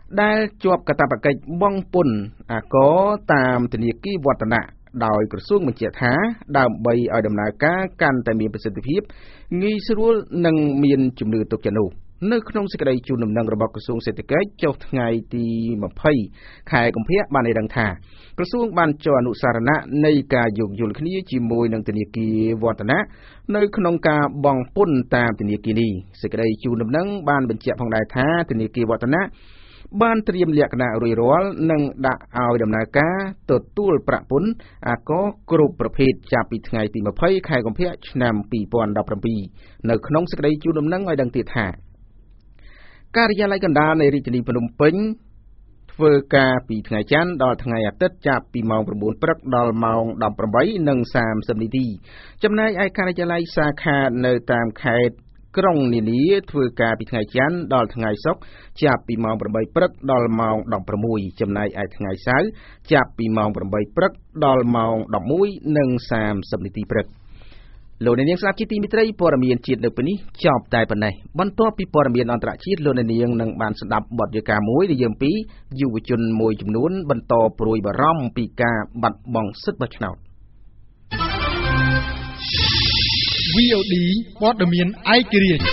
ដែលជាប់កាតព្វកិច្ចបង់ពន្ធអាករតាមធនាគារវឌ្ឍនៈដោយក្រសួងបញ្ជាក់ថាដើម្បីឲ្យដំណើរការកាន់តែមានប្រសិទ្ធភាពងាយស្រួលនិងមានជំនឿទុកចិត្តនោះនៅក្នុងសេចក្តីជូនដំណឹងរបស់ក្រសួងសេដ្ឋកិច្ចចុះថ្ងៃទី20ខែកុម្ភៈបានឲ្យដឹងថាក្រសួងបានចុះអនុសារណៈនៃការយោគយល់គ្នាជាមួយនឹងធនាគារវឌ្ឍនៈនៅក្នុងការបង់ពន្ធតាមធនាគារនេះសេចក្តីជូនដំណឹងបានបញ្ជាក់ផងដែរថាធនាគារវឌ្ឍនៈបានត្រៀមលក្ខណៈរួចរាល់និងដាក់ឲ្យដំណើរការទទួលប្រាក់ពន្ធអាករគ្រប់ប្រភេទចាប់ពីថ្ងៃទី20ខែកុម្ភៈឆ្នាំ2017នៅក្នុងសេចក្តីជូនដំណឹងឲ្យដឹងទៀតថាការិយាល័យកណ្ដាលនៃរាជធានីភ្នំពេញធ្វើការពីថ្ងៃច័ន្ទដល់ថ្ងៃអាទិត្យចាប់ពីម៉ោង9ព្រឹកដល់ម៉ោងដប់ប្រាំបីនិងសាមសិបនាទីចំណែកឯការិយាល័យសាខានៅតាមខេត្តក្រុងនានាធ្វើការពីថ្ងៃច័ន្ទដល់ថ្ងៃសុក្រចាប់ពីម៉ោងប្រាំបីព្រឹកដល់ម៉ោងដប់ប្រាំមួយចំណែកឯថ្ងៃសៅរ៍ចាប់ពីម៉ោងប្រាំបីព្រឹកដល់ម៉ោងដប់មួយនិងសាមសិបនាទីព្រឹកលោកអ្នកនាងស្ដាប់ជាទីមេត្រីព័ត៌មានជាតិនៅពេលនេះចប់តែប៉ុណ្ណេះបន្ទាប់ពីព័ត៌មានអន្តរជាតិលោកអ្នកនាងនឹងបានស្ដាប់បទយកាមួយដែលយើងពីយុវជនមួយចំនួនបន្តព្រួយបារម្ភពីការបាត់បង់សិទ្ធិបោះឆ្នោតវី អូ ឌី ព័ត៌មានឯករាជ្យ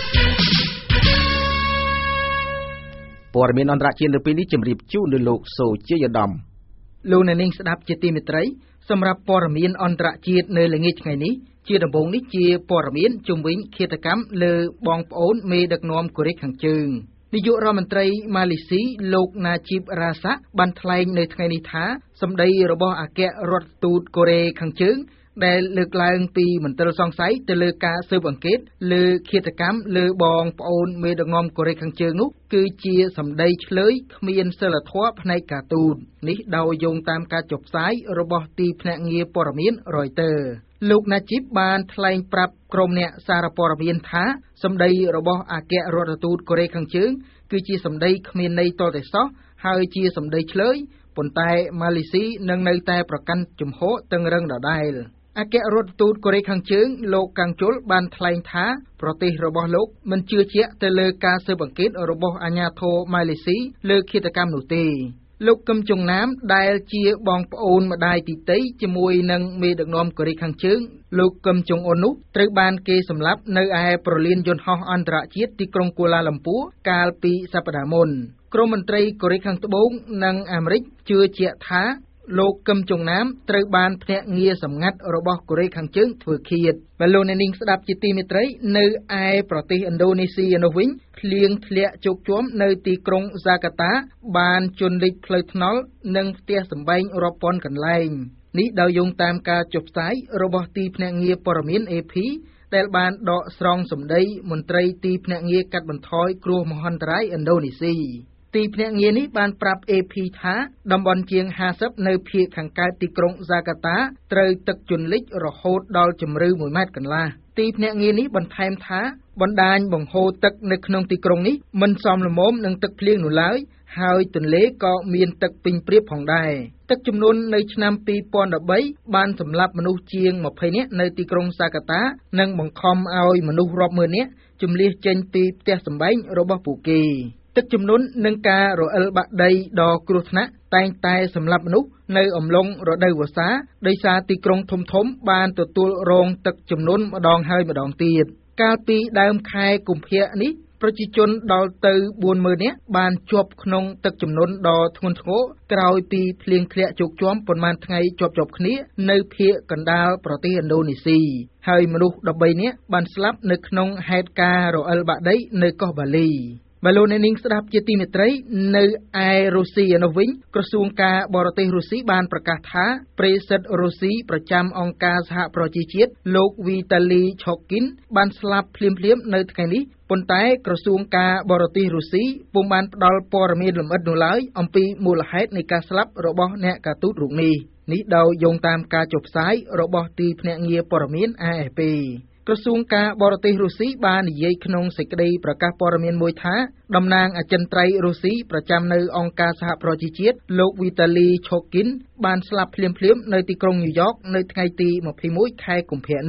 ព័ត៌មានអន្តរជាតិនៅពេលនេះជម្រាបជូនដល់លោកសូជាយដំលោកអ្នកនាងស្ដាប់ជាទីមេត្រីសម្រាប់ព័ត៌មានអន្តរជាតិនៅល្ងាចថ្ងៃនេះជាដំបូងនេះជាព័ត៌មានជំវិញឃាតកម្មលើបងប្អូនមេដឹកនាំកូរ៉េខាងជើងនាយករដ្ឋមន្ត្រីម៉ាឡេស៊ីលោកណាជីបរ៉ាសាក់បានថ្លែងនៅថ្ងៃនេះថាសម្ដីរបស់អគ្គរដ្ឋទូតកូរ៉េខាងជើងដែលលើកឡើងពីមន្ទិលសង្ស័យទៅលើការស៊ើបអង្កេតលើឃាតកម្មលើបងប្អូនមេដឹកនាំកូរ៉េខាងជើងនោះគឺជាសម្ដីឆ្លើយគ្មានសិលធម៌ផ្នែកការទូតនេះដោយយោងតាមការចុះផ្សាយរបស់ទីភ្នាក់ងារព័ត៌មាន Reuters លោកណាជីបបានថ្លែងប្រាប់ក្រុមអ្នកសារព័ត៌មានថាសម្ដីរបស់អគ្គរដ្ឋទូតកូរ៉េខាងជើងគឺជាសម្ដីគ្មានន័យទាល់តែសោះហើយជាសម្ដីឆ្លើយប៉ុន្តែម៉ាឡេស៊ីនឹងនៅតែប្រកាន់ជំហរតឹងរ៉ឹងដដែលអគ្គរដ្ឋទូតកូរ៉េខាងជើងលោកកាំងជុលបានថ្លែងថាប្រទេសរបស់លោកមិនជឿជាក់ទៅលើការស៊ើបអង្កេតរបស់អាជ្ញាធរម៉ាឡេស៊ីលើឃាតកម្មនោះទេលោកកឹមចុងណាមដែលជាបងប្អូនម្ដាយទីតីជាមួយនឹងមេដឹកនាំកូរ៉េខាងជើងលោកកឹមចុងអ៊ុននោះត្រូវបានគេសម្លាប់នៅឯប្រលានយន្តហោះអន្តរជាតិទីក្រុងកូឡាឡាំពួរកាលពីសប្តាហ៍មុនក្រមមន្ត្រីកូរ៉េខាងត្បូងនិងអាមេរិកជឿជាក់ថាលោកកឹមចុងណាមត្រូវបានភ្នាក់ងារសម្ងាត់របស់កូរ៉េខាងជើងធ្វើឃាតបើលោកអ្នកនាងស្ដាប់ជាទីមេត្រីនៅឯប្រទេសឥណ្ឌូនេស៊ីនោះវិញភ្លៀងធ្លាក់ជោគជាំនៅទីក្រុងហ្សាកាតាបានជន់លិចផ្លូវថ្នល់និងផ្ទះសម្បែងរាប់ពាន់កន្លែងនេះដោយយោងតាមការចុះផ្សាយរបស់ទីភ្នាក់ងារព័ត៌មាន เอ พี ដែលបានដកស្រង់សម្ដីមន្ត្រីទីភ្នាក់ងារកាត់បន្ថយគ្រោះមហន្តរាយឥណ្ឌូនេស៊ីទីភ្នាក់ងារនេះបានប្រាប់ เอ พี ថាតំបន់ជាងห้าสิบនៅភាគខាងកើតទីក្រុងហ្សាកាតាត្រូវទឹកជន់លិចរហូតដល់ជម្រៅមួយម៉ែត្រកន្លះទីភ្នាក់ងារនេះបន្ថែមថាបណ្ដាញបង្ហូរទឹកនៅក្នុងទីក្រុងនេះមិនសមល្មមនឹងទឹកភ្លៀងនោះឡើយហើយទន្លេក៏មានទឹកពេញព្រាបផងដែរទឹកជំនន់នៅឆ្នាំពីរពាន់ដប់បីបានសម្លាប់មនុស្សជាងម្ភៃនាក់នៅទីក្រុងហ្សាកាតានិងបង្ខំឲ្យមនុស្សរាប់ម៉ឺននាក់ជម្លៀសចេញពីផ្ទះសម្បែងរបស់ពួកគេទឹកជំនន់និងការរអិលបាក់ដីដ៏គ្រោះថ្នាក់តែងតែសម្លាប់មនុស្សនៅអំឡុងរដូវវស្សាដោយសារទីក្រុងធំៗបានទទួលរងទឹកជំនន់ម្ដងហើយម្ដងទៀតកាលពីដើមខែកុម្ភៈនេះប្រជាជនដល់ទៅបួនម៉ឺននាក់បានជាប់ក្នុងទឹកជំនន់ដ៏ធ្ងន់ធ្ងរក្រោយពីភ្លៀងធ្លាក់ជោគជាំប៉ុន្មានថ្ងៃជាប់ៗគ្នានៅភាគកណ្ដាលប្រទេសឥណ្ឌូនេស៊ីហើយមនុស្សដប់បីនាក់បានស្លាប់នៅក្នុងហេតុការណ៍រអិលបាក់ដីនៅកោះបាលីបើលោកអ្នកនាងស្ដាប់ជាទីមេត្រីនៅឯរុស្ស៊ីនោះវិញក្រសួងការបរទេសរុស្ស៊ីបានប្រកាសថាប្រេសិតរុស្ស៊ីប្រចាំអង្គការសហប្រជាជាតិលោកវីតាលីឆូគីនបានស្លាប់ភ្លាមៗនៅថ្ងៃនេះប៉ុន្តែក្រសួងការបរទេសរុស្ស៊ីពុំបានផ្ដល់ព័ត៌មានលម្អិតនោះឡើយអំពីមូលហេតុនៃការស្លាប់របស់អ្នកការទូតរូបនេះនេះដោយយោងតាមការចុះផ្សាយរបស់ទីភ្នាក់ងារព័ត៌មាន เอ เอฟ พีក្រសួងការបរទេសរុស្ស៊ីបាននិយាយក្នុងសេចក្តីប្រកាសព័ត៌មានមួយថាតំណាងអចិន្ត្រៃយ៍រុស្ស៊ីប្រចាំនៅអង្គការសហប្រជាជាតិលោកវីតាលីឆូគីនបានស្លាប់ភ្លាមៗនៅទីក្រុងញូវយ៉កនៅថ្ងៃទីម្ភៃមួយខែកុម្ភៈនេះ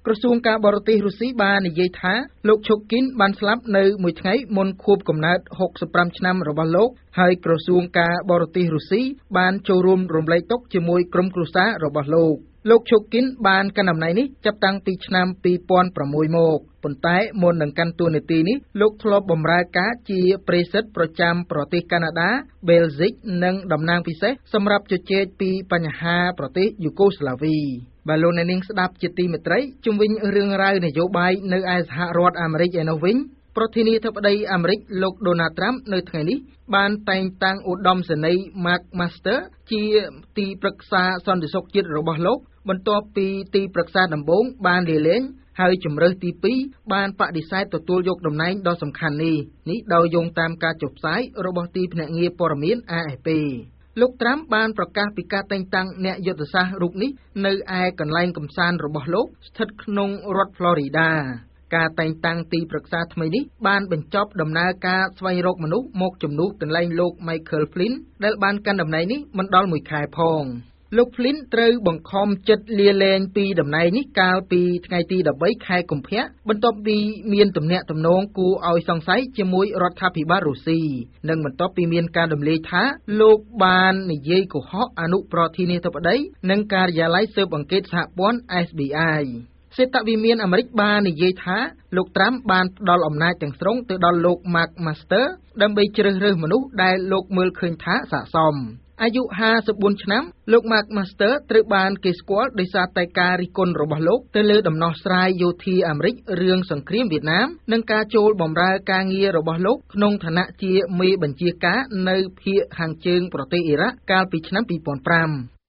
ក្រសួងការបរទេសរុស្ស៊ីបាននិយាយថាលោកឈុកគីនបានស្លាប់នៅមួយថ្ងៃមុនខួបកំណើតហុកសិបប្រាំឆ្នាំរបស់លោកហើយក្រសួងការបរទេសរុស្ស៊ីបានចូលរួមរំលែកទុក្ខជាមួយក្រុមគ្រួសាររបស់លោកលោកឈុកគីនបានកាន់តំណែងនេះចាប់តាំងពីឆ្នាំពីរពាន់ប្រាំមួយមកប៉ុន្តែមុននឹងកាន់តួនាទីនេះលោកធ្លាប់បម្រើការជាប្រេសិតប្រចាំប្រទេសកាណាដាប៊ែលហ្សិកនិងតំណាងពិសេសសម្រាប់ជជែកពីបញ្ហាប្រទេសយូកូស្លាវីបាទលោកអ្នកនាងស្ដាប់ជាទីមេត្រីជុំវិញរឿងរ៉ាវនយោបាយនៅឯសហរដ្ឋអាមេរិកឯនោះវិញប្រធានាធិបតីអាមេរិកលោក Donald Trump នៅថ្ងៃនេះបានតែងតាំងឧត្តមសេនីយ៍ Mark Master ជាទីប្រឹក្សាសន្តិសុខជាតិរបស់លោកបន្ទាប់ពីទីប្រឹក្សាដំបូងបានលាលែងហើយជំរើសទីពីរបានបដិសេធទទួលយកតំណែងដ៏សំខាន់នេះនេះដោយយោងតាមការចុះផ្សាយរបស់ទីភ្នាក់ងារព័ត៌មាន A F P លោក Trump បានប្រកាសពីការតែងតាំងអ្នកយុទ្ធសាស្ត្ររូបនេះនៅឯកន្លែងកម្សាន្តរបស់លោកស្ថិតក្នុងរដ្ឋ Florida ការតែងតាំងទីប្រឹក្សាថ្មីនេះបានបញ្ចប់ដំណើរការស្វែងរកមនុស្សមកជំនួសកន្លែងលោក Michael Flynn ដែលបានកាន់តំណែងនេះមិនដល់មួយខែផងលោក Flynn ត្រូវបង្ខំចិត្តលាលែងពីតំណែងនេះកាលពីថ្ងៃទីដប់បីខែកុម្ភៈបន្ទាប់ពីមានទំនាក់ទំនងគួរឲ្យសង្ស័យជាមួយរដ្ឋាភិបាលរុស្ស៊ីនិងបន្ទាប់ពីមានការរំលាយថាលោកបាននិយាយកុហកអនុប្រធានាធិបតីនិងការិយាល័យស៊ើបអង្កេតសហព័ន្ធ F B I សេតវិមានអាមេរិកបាននិយាយថាលោក Trump បានផ្ដល់អំណាចទាំងស្រុងទៅដល់លោក Mark Master ដើម្បីជ្រើសរើសមនុស្សដែលលោកមើលឃើញថាស័ក្តិសមអាយុห้าสิบสี่ឆ្នាំលោក Mark Master ត្រូវបានគេស្គាល់ដោយសារតែការរិះគន់របស់លោកទៅលើដំណោះស្រាយយោធាអាមេរិករឿងសង្គ្រាមវៀតណាមនិងការចូលបម្រើការងាររបស់លោកក្នុងឋានៈជាមេបញ្ជាការនៅភាគខាងជើងប្រទេសអ៊ីរ៉ាក់កាលពីឆ្នាំពីរពាន់ប្រាំ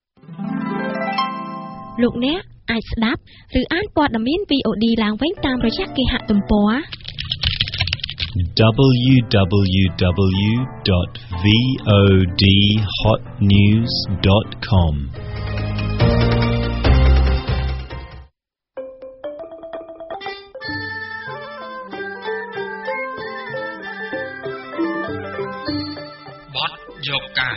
លោកអ្នកអាចស្ដាប់ឬអានព័ត៌មាន V O D ឡើងវិញតាមរយៈគេហទំព័រ w w w dot v o d hot news dot com បទយកការ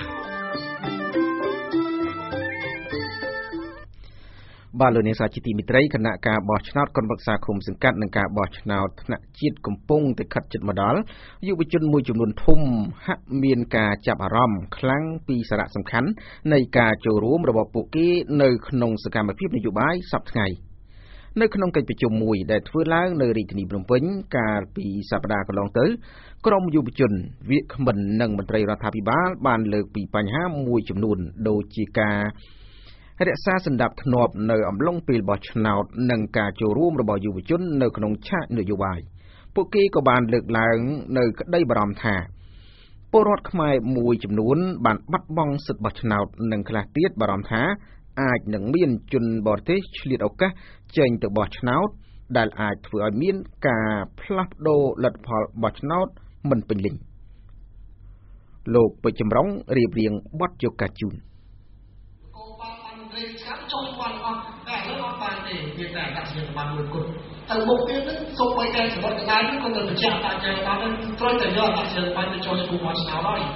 បាទលោកនាងសាជាទីមិត្តរីគណៈការបោះឆ្នោតកុនប្រឹក្សាឃុំសង្កាត់និងការបោះឆ្នោតថ្នាក់ជាតិកំពុងតែខិតជិតមកដល់យុវជនមួយចំនួនធំហាក់មានការចាប់អារម្មណ៍ខ្លាំងពីសារៈសំខាន់នៃការចូលរួមរបស់ពួកគេនៅក្នុងសកម្មភាពនយោបាយសប្តាហ៍ថ្ងៃនៅក្នុងកិច្ចប្រជុំមួយដែលធ្វើឡើងនៅរាជធានីភ្នំពេញកាលពីសប្តាហ៍កន្លងទៅក្រុមយុវជនវាគ្មិននិងមន្ត្រីរដ្ឋាភិបាលបានលើកពីបញ្ហាមួយចំនួនដូចជាការរក្សាសណ្ដាប់ធ្នាប់នៅអំឡុងពេលបោះឆ្នោតនិងការចូលរួមរបស់យុវជននៅក្នុងឆាកនយោបាយពួកគេក៏បានលើកឡើងនៅក្តីបារម្ភថាពលរដ្ឋខ្មែរមួយចំនួនបានបាត់បង់សិទ្ធិបោះឆ្នោតនិងខ្លះទៀតបារម្ភថាអាចនឹងមានជនបរទេសឆ្លៀតឱកាសចេញទៅបោះឆ្នោតដែលអាចធ្វើឲ្យមានការផ្លាស់ប្ដូរលទ្ធផលបោះឆ្នោតមិនពេញលេញលោកពេជ្រចម្រុងរៀបរៀងបទយកការជូនចុះបានអត់តែឥឡូវអត់បានទេវាតែដាក់ជាបានមួយគុណទៅមុខទៀតហ្នឹងសូមឲ្យកែសម្បត្តិកណ្ដាលហ្នឹងក៏ទៅបញ្ជាក់តាចែបានហ្នឹងត្រូវតែយកដាក់ជាបានទៅចូលក្នុងបោះឆ្នោតហើយ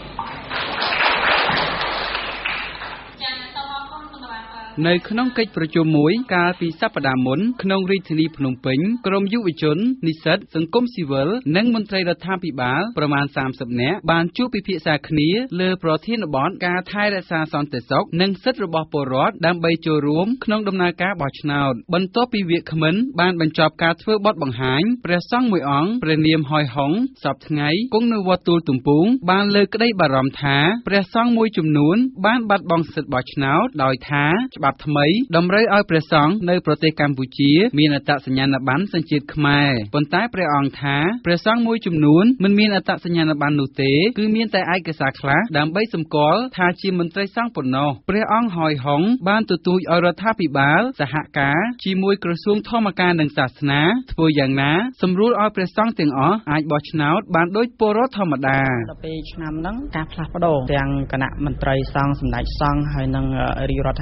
នៅក្នុងកិច្ចប្រជុំមួយកាលពីសប្តាហ៍មុនក្នុងរាជធានីភ្នំពេញក្រុមយុវជននិស្សិតសង្គមស៊ីវិលនិងមន្ត្រីរដ្ឋាភិបាលប្រមាណសាមសិបនាក់បានជួបពិភាក្សាគ្នាលើប្រធានបទការថែរក្សាសន្តិសុខនិងសិទ្ធិរបស់ពលរដ្ឋដើម្បីចូលរួមក្នុងដំណើរការបោះឆ្នោតបន្ទាប់ពីវាគ្មិនបានបញ្ចប់ការធ្វើបទបង្ហាញព្រះសង្ឃមួយអង្គព្រះនាមហយហុងសប្តាហ៍ថ្ងៃគង់នៅវត្តទូលទំពូងបានលើកក្តីបារម្ភថាព្រះសង្ឃមួយចំនួនបានបាត់បង់សិទ្ធិបោះឆ្នោតដោយថាច្បាប់ថ្មីតម្រូវឲ្យព្រះសង្ឃនៅប្រទេសកម្ពុជាមានអត្តសញ្ញាណប័ណ្ណសញ្ជាតិខ្មែរប៉ុន្តែព្រះអង្គថាព្រះសង្ឃមួយចំនួនមិនមានអត្តសញ្ញាណប័ណ្ណនោះទេគឺមានតែឯកសារខ្លះដើម្បីសម្គាល់ថាជាមន្ត្រីសង្ឃប៉ុណ្ណោះព្រះអង្គហយហុងបានទទូចឲ្យរដ្ឋាភិបាលសហការជាមួយក្រសួងធម្មការនិងសាសនាធ្វើយ៉ាងណាសម្រួលឲ្យព្រះសង្ឃទាំងអស់អាចបោះឆ្នោតបានដូចពលរដ្ឋធម្មតាដល់ពេលឆ្នាំហ្នឹងការផ្លាស់ប្ដូរទាំងគណៈមន្ត្រីសង្ឃសម្ដេចសង្ឃហើយនិងរាជរដ្ឋាភិបាល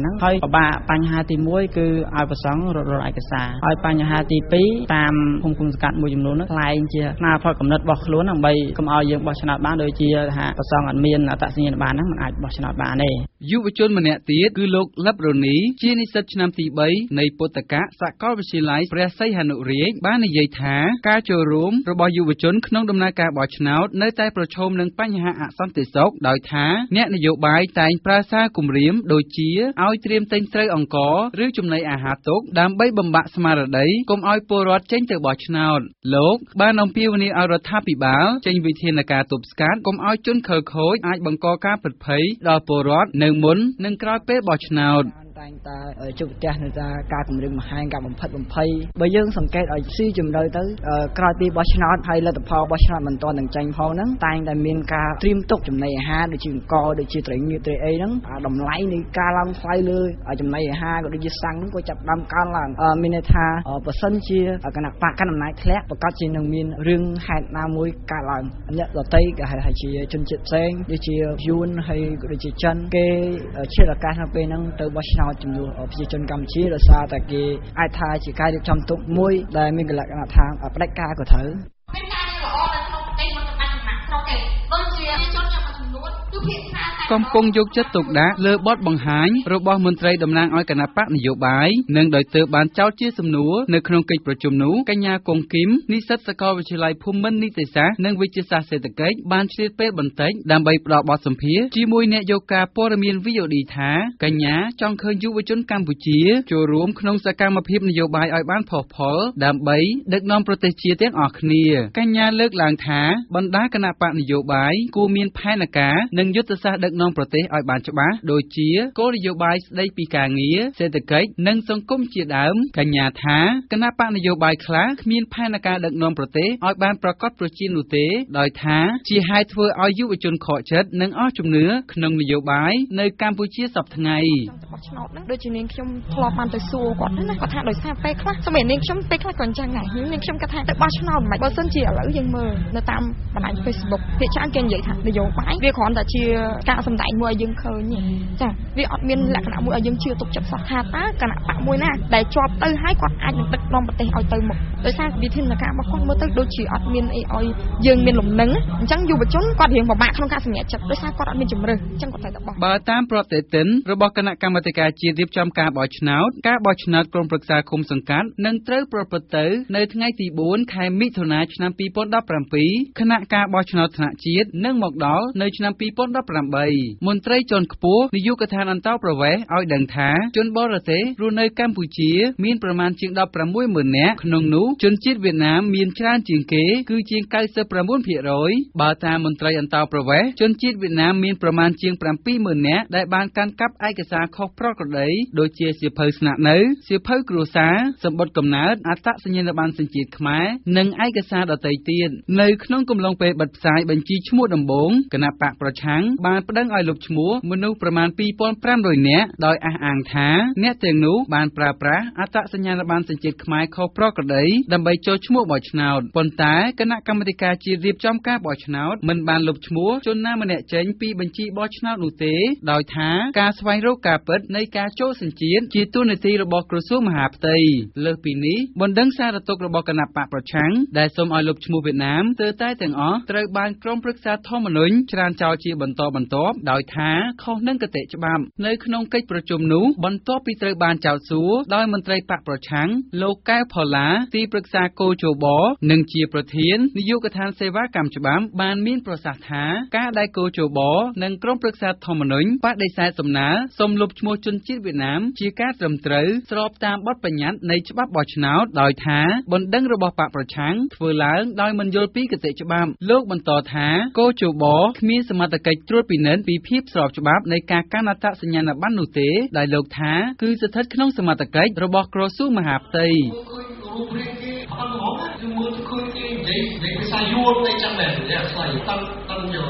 ហ្នឹងហើយពិបាកបញ្ហាទីមួយគឺឲ្យប្រសង់រត់រត់ឯកសារហើយបញ្ហាទីពីរតាមភូមិគុំសង្កាត់មួយចំនួនហ្នឹងខ្លែងជាស្នាផលកំណត់របស់ខ្លួនដើម្បីកុំឲ្យយើងបោះឆ្នោតបានដូចជាថាប្រសង់អត់មានអត្តសញ្ញាណប័ណ្ណហ្នឹងមិនអាចបោះឆ្នោតបានទេយុវជនម្នាក់ទៀតគឺលោកលឹបរនីជានិស្សិតឆ្នាំទីបីនៃពុទ្ធកសាកលវិទ្យាល័យព្រះសីហនុរាជបាននិយាយថាការចូលរួមរបស់យុវជនក្នុងដំណើរការបោះឆ្នោតនៅតែប្រឈមនឹងបញ្ហាអសន្តិសុខដោយថាអ្នកនយោបាយតែងប្រើសារគំរាមដូចជាឲ្យត្រៀមទិញត្រូវអង្គឬចំណីអាហារទុកដើម្បីបំបាក់ស្មារតីកុំឲ្យពលរដ្ឋចេញទៅបោះឆ្នោតលោកបានអំពាវនាវឲ្យរដ្ឋាភិបាលចេញវិធានការទប់ស្កាត់កុំឲ្យជនខិលខូចអាចបង្កការពិតភ័យដល់ពលរដ្ឋនៅមុននិងក្រោយពេលបោះឆ្នោតតែងតែជួបប្រទះនៅការគម្រាមកំហែងការបំផិតបំភ័យបើយើងសង្កេតឲ្យស៊ីជម្រៅទៅក្រោយពីបោះឆ្នោតហើយលទ្ធផលបោះឆ្នោតមិនទាន់នឹងចេញផងហ្នឹងតែងតែមានការត្រៀមទុកចំណីអាហារដូចជាអង្គដូចជាត្រីងៀតត្រីអីហ្នឹងតម្លៃនៃការឡើងថ្លៃលើចំណីអាហារក៏ដូចជាសាំងហ្នឹងក៏ចាប់ដើមកើនឡើងមានន័យថាបើសិនជាគណៈបកកណ្ដាលអំណាចធ្លាក់ប្រកាសជានឹងមានរឿងហេតុណាមួយកើតឡើងអ្នកដទៃក៏ហើយជាជនជាតិផ្សេងដូចជាយួនហើយក៏ដូចជាចិនគេឈានឱកាសនៅពេលហ្នឹងទៅបោះឆ្នោតចំនួនប្រជាជនកម្ពុជាដោយសារតែគេអាចថាជាការរៀបចំទុកមួយដែលមានលក្ខណៈថាផ្ដាច់ការក៏ត្រូវមានការល្អនៅក្នុងប្រទេសមិនបានចំណាក់ស្រុកទេដូចជាជនយ៉ាងមួយចំនួនគឺភាគថាកំពុងយកចិត្តទុកដាក់លើបទបង្ហាញរបស់មន្ត្រីតំណាងឲ្យគណៈបកនយោបាយនិងដោយទើបបានចោទជាសំណួរនៅក្នុងកិច្ចប្រជុំនោះកញ្ញាកុងគឹមនិស្សិតសាកលវិទ្យាល័យភូមិន្ទនីតិសាស្ត្រនិងវិទ្យាសាស្ត្រសេដ្ឋកិច្ចបានឆ្លៀតពេលបន្តិចដើម្បីផ្ដល់បទសម្ភាសន៍ជាមួយអ្នកយកការព័ត៌មាន V O D ថាកញ្ញាចង់ឃើញយុវជនកម្ពុជាចូលរួមក្នុងសកម្មភាពនយោបាយឲ្យបានផុសផុលដើម្បីដឹកនាំប្រទេសជាតិទាំងអស់គ្នាកញ្ញាលើកឡើងថាបណ្ដាគណៈបកនយោបាយគួរមានផែនការនិងយុទ្ធសាស្ត្រដឹកនាំប្រទេសឲ្យបានច្បាស់ដូចជាគោលនយោបាយស្ដីពីការងារសេដ្ឋកិច្ចនិងសង្គមជាដើមកញ្ញាថាគណៈបកនយោបាយខ្លះគ្មានផែនការដឹកនាំប្រទេសឲ្យបានប្រកបប្រជានោះទេដោយថាជាហេតុធ្វើឲ្យយុវជនខកចិត្តនិងអស់ជំនឿក្នុងនយោបាយនៅកម្ពុជាសប្តាហ៍ថ្ងៃបោះឆ្នោតហ្នឹងដូចជានាងខ្ញុំធ្លាប់បានទៅសួរគាត់ណាគាត់ថាដោយសារពេលខ្លះសម្រាប់នាងខ្ញុំពេលខ្លះក៏អញ្ចឹងដែរនាងខ្ញុំគាត់ថាទៅបោះឆ្នោតមិនបើសិនជាឥឡូវយើងមើលនៅតាមបណ្ដាញ Facebook ភាគច្រើនគេនិយាយថានយោបាយវាគ្រាន់តែជាការសម្ដែងមួយឲ្យយើងឃើញចាវាអត់មានលក្ខណៈមួយឲ្យយើងជឿទុកចិត្តសោះថាតើគណៈបកមួយណាដែលជាប់ទៅហើយគាត់អាចនឹងដឹកនាំប្រទេសឲ្យទៅមុខដោយសារវិធានការរបស់គាត់មើលទៅដូចជាអត់មានអីឲ្យយើងមានលំនឹងអញ្ចឹងយុវជនគាត់រៀងពិបាកក្នុងការសម្រេចចិត្តដោយសារគាត់អត់មានជំរឿនអញ្ចឹងគាត់ត្រូវតែបោះបើតាមប្រតិទិនរបស់គណៈកម្មាធិការជាតិរៀបចំការបោះឆ្នោតការបោះឆ្នោតក្រុមប្រឹក្សាឃុំសង្កាត់នឹងត្រូវប្រព្រឹត្តទៅនៅថ្ងៃទីបួនខែមិថុនាឆ្នាំពីរពាន់ដប់ប្រាំពីរគណៈការបោះឆ្នោតថ្នាក់ជាតិនឹងមកដល់នៅឆ្នាំពីរពាន់ដប់ប្រាំបីមន្ត្រីជាន់ខ្ពស់នាយកដ្ឋានអន្តរប្រវេសន៍ឲ្យដឹងថាជនបរទេសរស់នៅកម្ពុជាមានប្រមាណជាងដប់ប្រាំមួយម៉ឺននាក់ក្នុងនោះជនជាតិវៀតណាមមានច្រើនជាងគេគឺជាង កៅសិបប្រាំបួនភាគរយ បើតាមមន្ត្រីអន្តរប្រវេសន៍ជនជាតិវៀតណាមមានប្រមាណជាងប្រាំពីរម៉ឺននាក់ដែលបានកាន់កាប់ឯកសារខុសប្រក្រតីដូចជាសៀវភៅស្នាក់នៅសៀវភៅគ្រួសារសម្បត្តិកំណើតអត្តសញ្ញាណប័ណ្ណសញ្ជាតិខ្មែរនិងឯកសារដទៃទៀតនៅក្នុងកំឡុងពេលបិទផ្សាយបញ្ជីឈ្មោះដំបូងគណៈបកប្រឆាំងបានប្តឹងឲ្យលុបឈ្មោះមនុស្សប្រមាណពីរពាន់ប្រាំរយនាក់ដោយអះអាងថាអ្នកទាំងនោះបានប្រើប្រាស់អត្តសញ្ញាណប័ណ្ណសញ្ជាតិខ្មែរខុសប្រក្រតីដើម្បីចូលឈ្មោះបោះឆ្នោតប៉ុន្តែគណៈកម្មាធិការជាតិរៀបចំការបោះឆ្នោតមិនបានលុបឈ្មោះជនណាម្នាក់ចេញពីបញ្ជីបោះឆ្នោតនោះទេដោយថាការស្វែងរកការពិតនៃការចូលសញ្ជាតិជាទូនាទីរបស់ក្រសួងមហាផ្ទៃលើសពីនេះបណ្ដឹងសារទុករបស់គណៈបកប្រឆាំងដែលសូមឲ្យលុបឈ្មោះវៀតណាមទើតែទាំងអស់ត្រូវបានក្រុមប្រឹក្សាធម្មនុញ្ញច្រានចោលជាបន្តបន្ទាប់ដោយថាខុសនឹងគតិច្បាប់នៅក្នុងកិច្ចប្រជុំនោះបន្ទាប់ពីត្រូវបានចោទសួរដោយមន្ត្រីបកប្រឆាំងលោកកែវផល្លាទីប្រឹក្សាគោជបនិងជាប្រធាននាយកដ្ឋានសេវាកម្មច្បាប់បានមានប្រសាសន៍ថាការដែលគោជបនិងក្រុមប្រឹក្សាធម្មនុញ្ញបដិសេធសំណើសុំលុបឈ្មោះជនជាតិវៀតណាមជាការត្រឹមត្រូវស្របតាមបទបញ្ញត្តិនៃច្បាប់បោះឆ្នោតដោយថាបណ្ដឹងរបស់បកប្រឆាំងធ្វើឡើងដោយមិនយល់ពីគតិច្បាប់លោកបន្តថាគោជបគ្មានសមត្ថកិច្ចត្រួតពិនិត្យពីភាពស្របច្បាប់នៃការកាន់អត្តសញ្ញាណប័ណ្ណនោះទេដែលលោកថាគឺស្ថិតក្នុងសមត្ថកិច្ចរបស់ក្រសួងមហាផ្ទៃរូបរាងគេអត់ល្អគឺមើលទៅឃើញគេនិយាយនិយាយភាសាយួនតែចាំដែរតែស្អីតាំងតាំងយកណា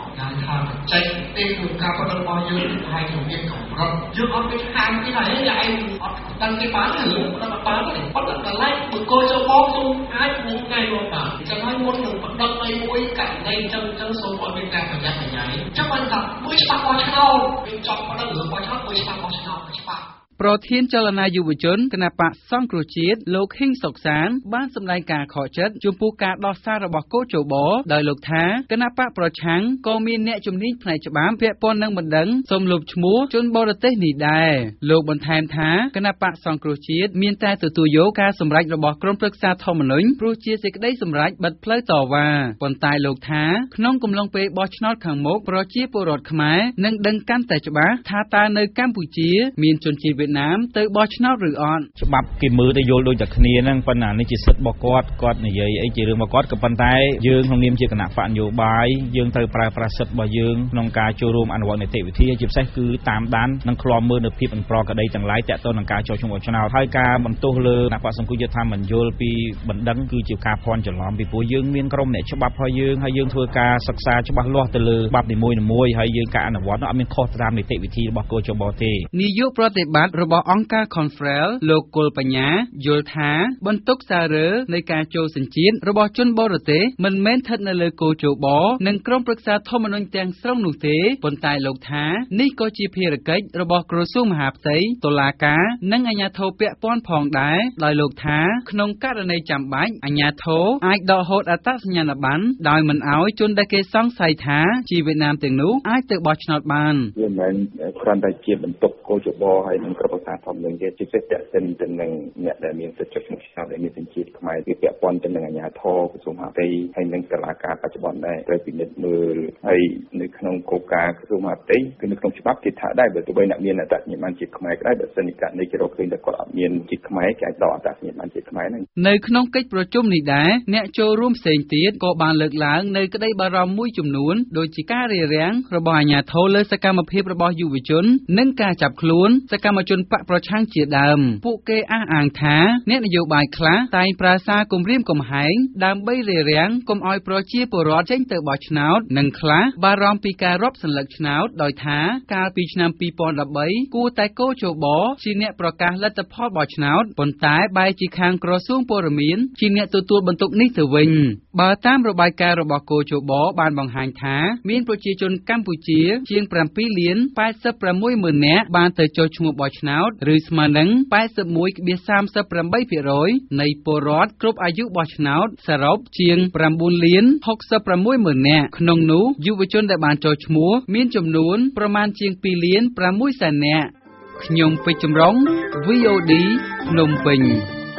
การทางใจเต็มถึงการประดับยืนไทยของเมียนของเรายืนเอาไปทานที่ไหนใหญ่ตั้งใจบ้านหรือประดับบ้านเลยประดับกันไล่มือโกจะมองดูไอ้หมูไก่รวมป่าจะให้หมดหนึ่งประดับไปมวยกันในจังจังสมบูรณ์เป็นการประหยัดใหญ่จะมันกับมวยฉบับของเราเป็นจอบประดับหรือว่าชอบมวยฉบับของเราฉบับប្រធានចលនាយុវជនគណបក្សសង្គ្រោះជាតិលោកហ៊ីងសុកសានបានសម្ដែងការខកចិត្តចំពោះការដោះសាររបស់កោជបដោយលោកថាគណបក្សប្រឆាំងក៏មានអ្នកជំនាញផ្នែកច្បាប់ពាក់ព័ន្ធនឹងបណ្ដឹងសូមលុបឈ្មោះជនបរទេសនេះដែរលោកបន្ថែមថាគណបក្សសង្គ្រោះជាតិមានតែទទួលយកការសម្រេចរបស់ក្រុមប្រឹក្សាធម្មនុញ្ញព្រោះជាសេចក្តីសម្រេចបិទផ្លូវតវ៉ាប៉ុន្តែលោកថាក្នុងកំឡុងពេលបោះឆ្នោតខាងមុខប្រជាពលរដ្ឋខ្មែរនឹងដឹងកាន់តែច្បាស់ថាតើនៅកម្ពុជាមានជនជាតិវៀតណាមទៅបោះឆ្នោតឬអត់ច្បាប់គេមើលទៅយល់ដូចតែគ្នាហ្នឹងប៉ុន្តែនេះជាសិទ្ធិរបស់គាត់គាត់និយាយអីជារឿងរបស់គាត់ក៏ប៉ុន្តែយើងក្នុងនាមជាគណៈបកនយោបាយយើងត្រូវប្រើប្រាស់សិទ្ធិរបស់យើងក្នុងការចូលរួមអនុវត្តនីតិវិធីជាពិសេសគឺតាមដាននិងឃ្លាំមើលនៅភាពអន្តរក្តីទាំងឡាយតាក់ទងនឹងការចូលឈ្មោះបោះឆ្នោតហើយការបន្ទោសលើគណៈបកសង្គមយុត្តិធម៌មិនយល់ពីបណ្ដឹងគឺជាការភ័ន្តច្រឡំពីព្រោះយើងមានក្រុមអ្នកច្បាប់របស់យើងហើយយើងធ្វើការសិក្សាច្បាស់លាស់ទៅលើច្បាប់នីមួយៗហើយយើងការអនុវត្តនោះអត់មានខុសតាមនីតិវិធីរបស់កោជបទេនាយកប្រតិបត្តិរបស់អង្គការ Confrel លោកគុលបញ្ញាយល់ថាបន្ទុកសាររើនៃការចូលសញ្ជាតិរបស់ជនបរទេសមិនមែនស្ថិតនៅលើកោជបនិងក្រុមប្រឹក្សាធម្មនុញ្ញទាំងស្រុងនោះទេប៉ុន្តែលោកថានេះក៏ជាភារកិច្ចរបស់ក្រសួងមហាផ្ទៃតុលាការនិងអាជ្ញាធរពាក់ព័ន្ធផងដែរដោយលោកថាក្នុងករណីចាំបាច់អាជ្ញាធរអាចដកហូតអត្តសញ្ញាណប័ណ្ណដោយមិនឲ្យជនដែលគេសង្ស័យថាជាវៀតណាមទាំងនោះអាចទៅបោះឆ្នោតបានវាមិនមែនគ្រាន់តែជាបន្ទុកកោជបហើយនឹងក្រុមប្រឹក្សាធម្មនុញ្ញជាពិសេសតេតិនទៅនឹងអ្នកដែលមានសិទ្ធិចុះឈ្មោះឆ្នោតដែលមានសញ្ជាតិខ្មែរវាពាក់ព័ន្ធទៅនឹងអាជ្ញាធរក្រសួងមហាផ្ទៃហើយនឹងតុលាការបច្ចុប្បន្នដែរត្រូវពិនិត្យមើលហើយនៅក្នុងគោលការណ៍ក្រសួងមហាផ្ទៃគឺនៅក្នុងច្បាប់គេថាដែរបើទោះបីអ្នកមានអត្តសញ្ញាណប័ណ្ណជាតិខ្មែរក៏ដោយបើសិនជាករណីគេរកឃើញថាគាត់អត់មានជាតិខ្មែរគេអាចដកអត្តសញ្ញាណប័ណ្ណជាតិខ្មែរហ្នឹងនៅក្នុងកិច្ចប្រជុំនេះដែរអ្នកចូលរួមផ្សេងទៀតក៏បានលើកឡើងនៅក្តីបារម្ភមួយចំនួនដូចជាការរារាំងរបស់អាជ្ញាធរលើសកម្មភាពរបស់យុវជននិងការចាប់ខ្លួនសកម្មជនបកប្រឆាំងជាដើមពួកគេអះអាងថាអ្នកនយោបាយខ្លះតែងប្រើសារគំរាមកំហែងដើម្បីរារាំងកុំឲ្យប្រជាពលរដ្ឋចេញទៅបោះឆ្នោតនិងខ្លះបារម្ភពីការរាប់សន្លឹកឆ្នោតដោយថាកាលពីឆ្នាំពីរពាន់ដប់បីគួរតែកោជបជាអ្នកប្រកាសលទ្ធផលបោះឆ្នោតប៉ុន្តែបែរជាខាងក្រសួងព័ត៌មានជាអ្នកទទួលបន្ទុកនេះទៅវិញបើតាមរបាយការណ៍របស់កោជបបានបង្ហាញថាមានប្រជាជនកម្ពុជាជាងប្រាំពីរលានប៉ែតសិបប្រាំមួយម៉ឺននាក់បានទៅចុះឈ្មោះបោះឆ្នោតឬស្មើនឹងប៉ែតសិបមួយ សាមសិបប្រាំបីភាគរយ នៃពលរដ្ឋគ្រប់អាយុបោះឆ្នោតសរុបជាងប្រាំបួនលានហុកសិបប្រាំមួយម៉ឺននាក់ក្នុងនោះយុវជនដែលបានចុះឈ្មោះមានចំនួនប្រមាណជាងពីរលានប្រាំមួយសែននាក់ខ្ញុំពេជ្រចម្រុង វី អូ ឌី ភ្នំពេញ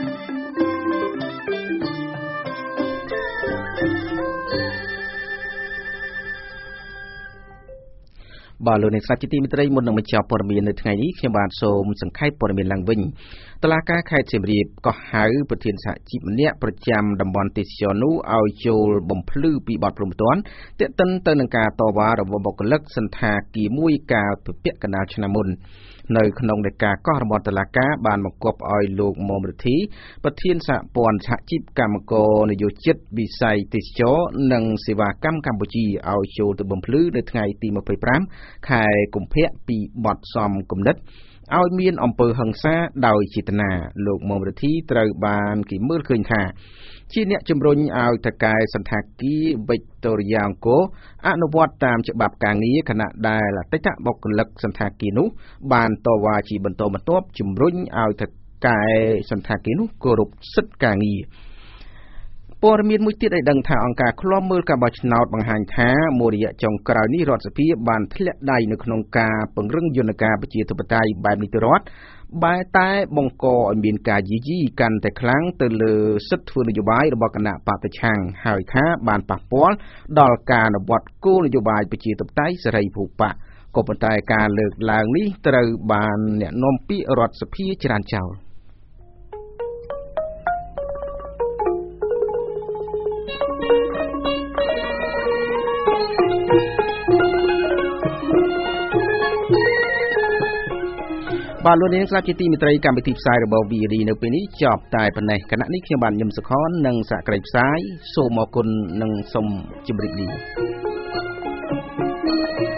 បាទលោកអ្នកស្ដាប់ជាទីមេត្រីមុននឹងបញ្ចប់ព័ត៌មាននៅថ្ងៃនេះខ្ញុំបាទសូមសង្ខេបព័ត៌មានឡើងវិញតុលាការខេត្តសៀមរាបក៏ហៅប្រធានសហជីពម្នាក់ប្រចាំតំបន់ទេសចរនោះឲ្យចូលបំភ្លឺពីបទព្រំទាន់ទាក់ទិនទៅនឹងការតវ៉ារបស់បុគ្គលិកសន្តាគារមួយកាលពីពាក់កណ្ដាលឆ្នាំមុននៅក្នុងនៃការកោះរបស់តុលាការបានបង្គាប់ឲ្យលោកមុំរិទ្ធីប្រធានសហព័ន្ធសហជីពកម្មករនយោជិតវិស័យទេសចរនិងសេវាកម្មកម្ពុជាឲ្យចូលទៅបំភ្លឺនៅថ្ងៃទីម្ភៃប្រាំខែកុម្ភៈពីបទសំគំនិតឲ្យមានអំពើហិង្សាដោយចេតនាលោកមុំរិទ្ធីត្រូវបានគេមើលឃើញថាជាអ្នកជំរុញឲ្យតកែសន្តាគារ Victoria អង្គរអនុវត្តតាមច្បាប់ការងារខណៈដែលអតីតបុគ្គលិកសន្តាគារនោះបានតវ៉ាជាបន្តបន្ទាប់ជំរុញឲ្យតកែសន្តាគារនោះគោរពសិទ្ធិការងារព័ត៌មានមួយទៀតឲ្យដឹងថាអង្គការឃ្លាំមើលការបោះឆ្នោតបង្ហាញថាមួយរយៈចុងក្រោយនេះរដ្ឋសភាបានធ្លាក់ដៃនៅក្នុងការពង្រឹងយន្តការប្រជាធិបតេយ្យបែបនីតិរដ្ឋបែរតែបង្កឲ្យមានការយាយីកាន់តែខ្លាំងទៅលើសិទ្ធិធ្វើនយោបាយរបស់គណៈបកប្រឆាំងហើយថាបានប៉ះពាល់ដល់ការអនុវត្តគោលនយោបាយប្រជាធិបតេយ្យសេរីភូប៉ាក៏ប៉ុន្តែការលើកឡើងនេះត្រូវបានអ្នកនាំពាក្យរដ្ឋសភាច្រានចោលបាទលោកនាងស្ដាប់ជាទីមេត្រីកម្មវិធីផ្សាយរបស់ វី អូ ឌី នៅពេលនេះចប់តែប៉ុណ្ណេះគណៈនេះខ្ញុំបាទញឹមសុខននិងសហគ្រាសផ្សាយសូមអរគុណនិងសូមជម្រាបលា។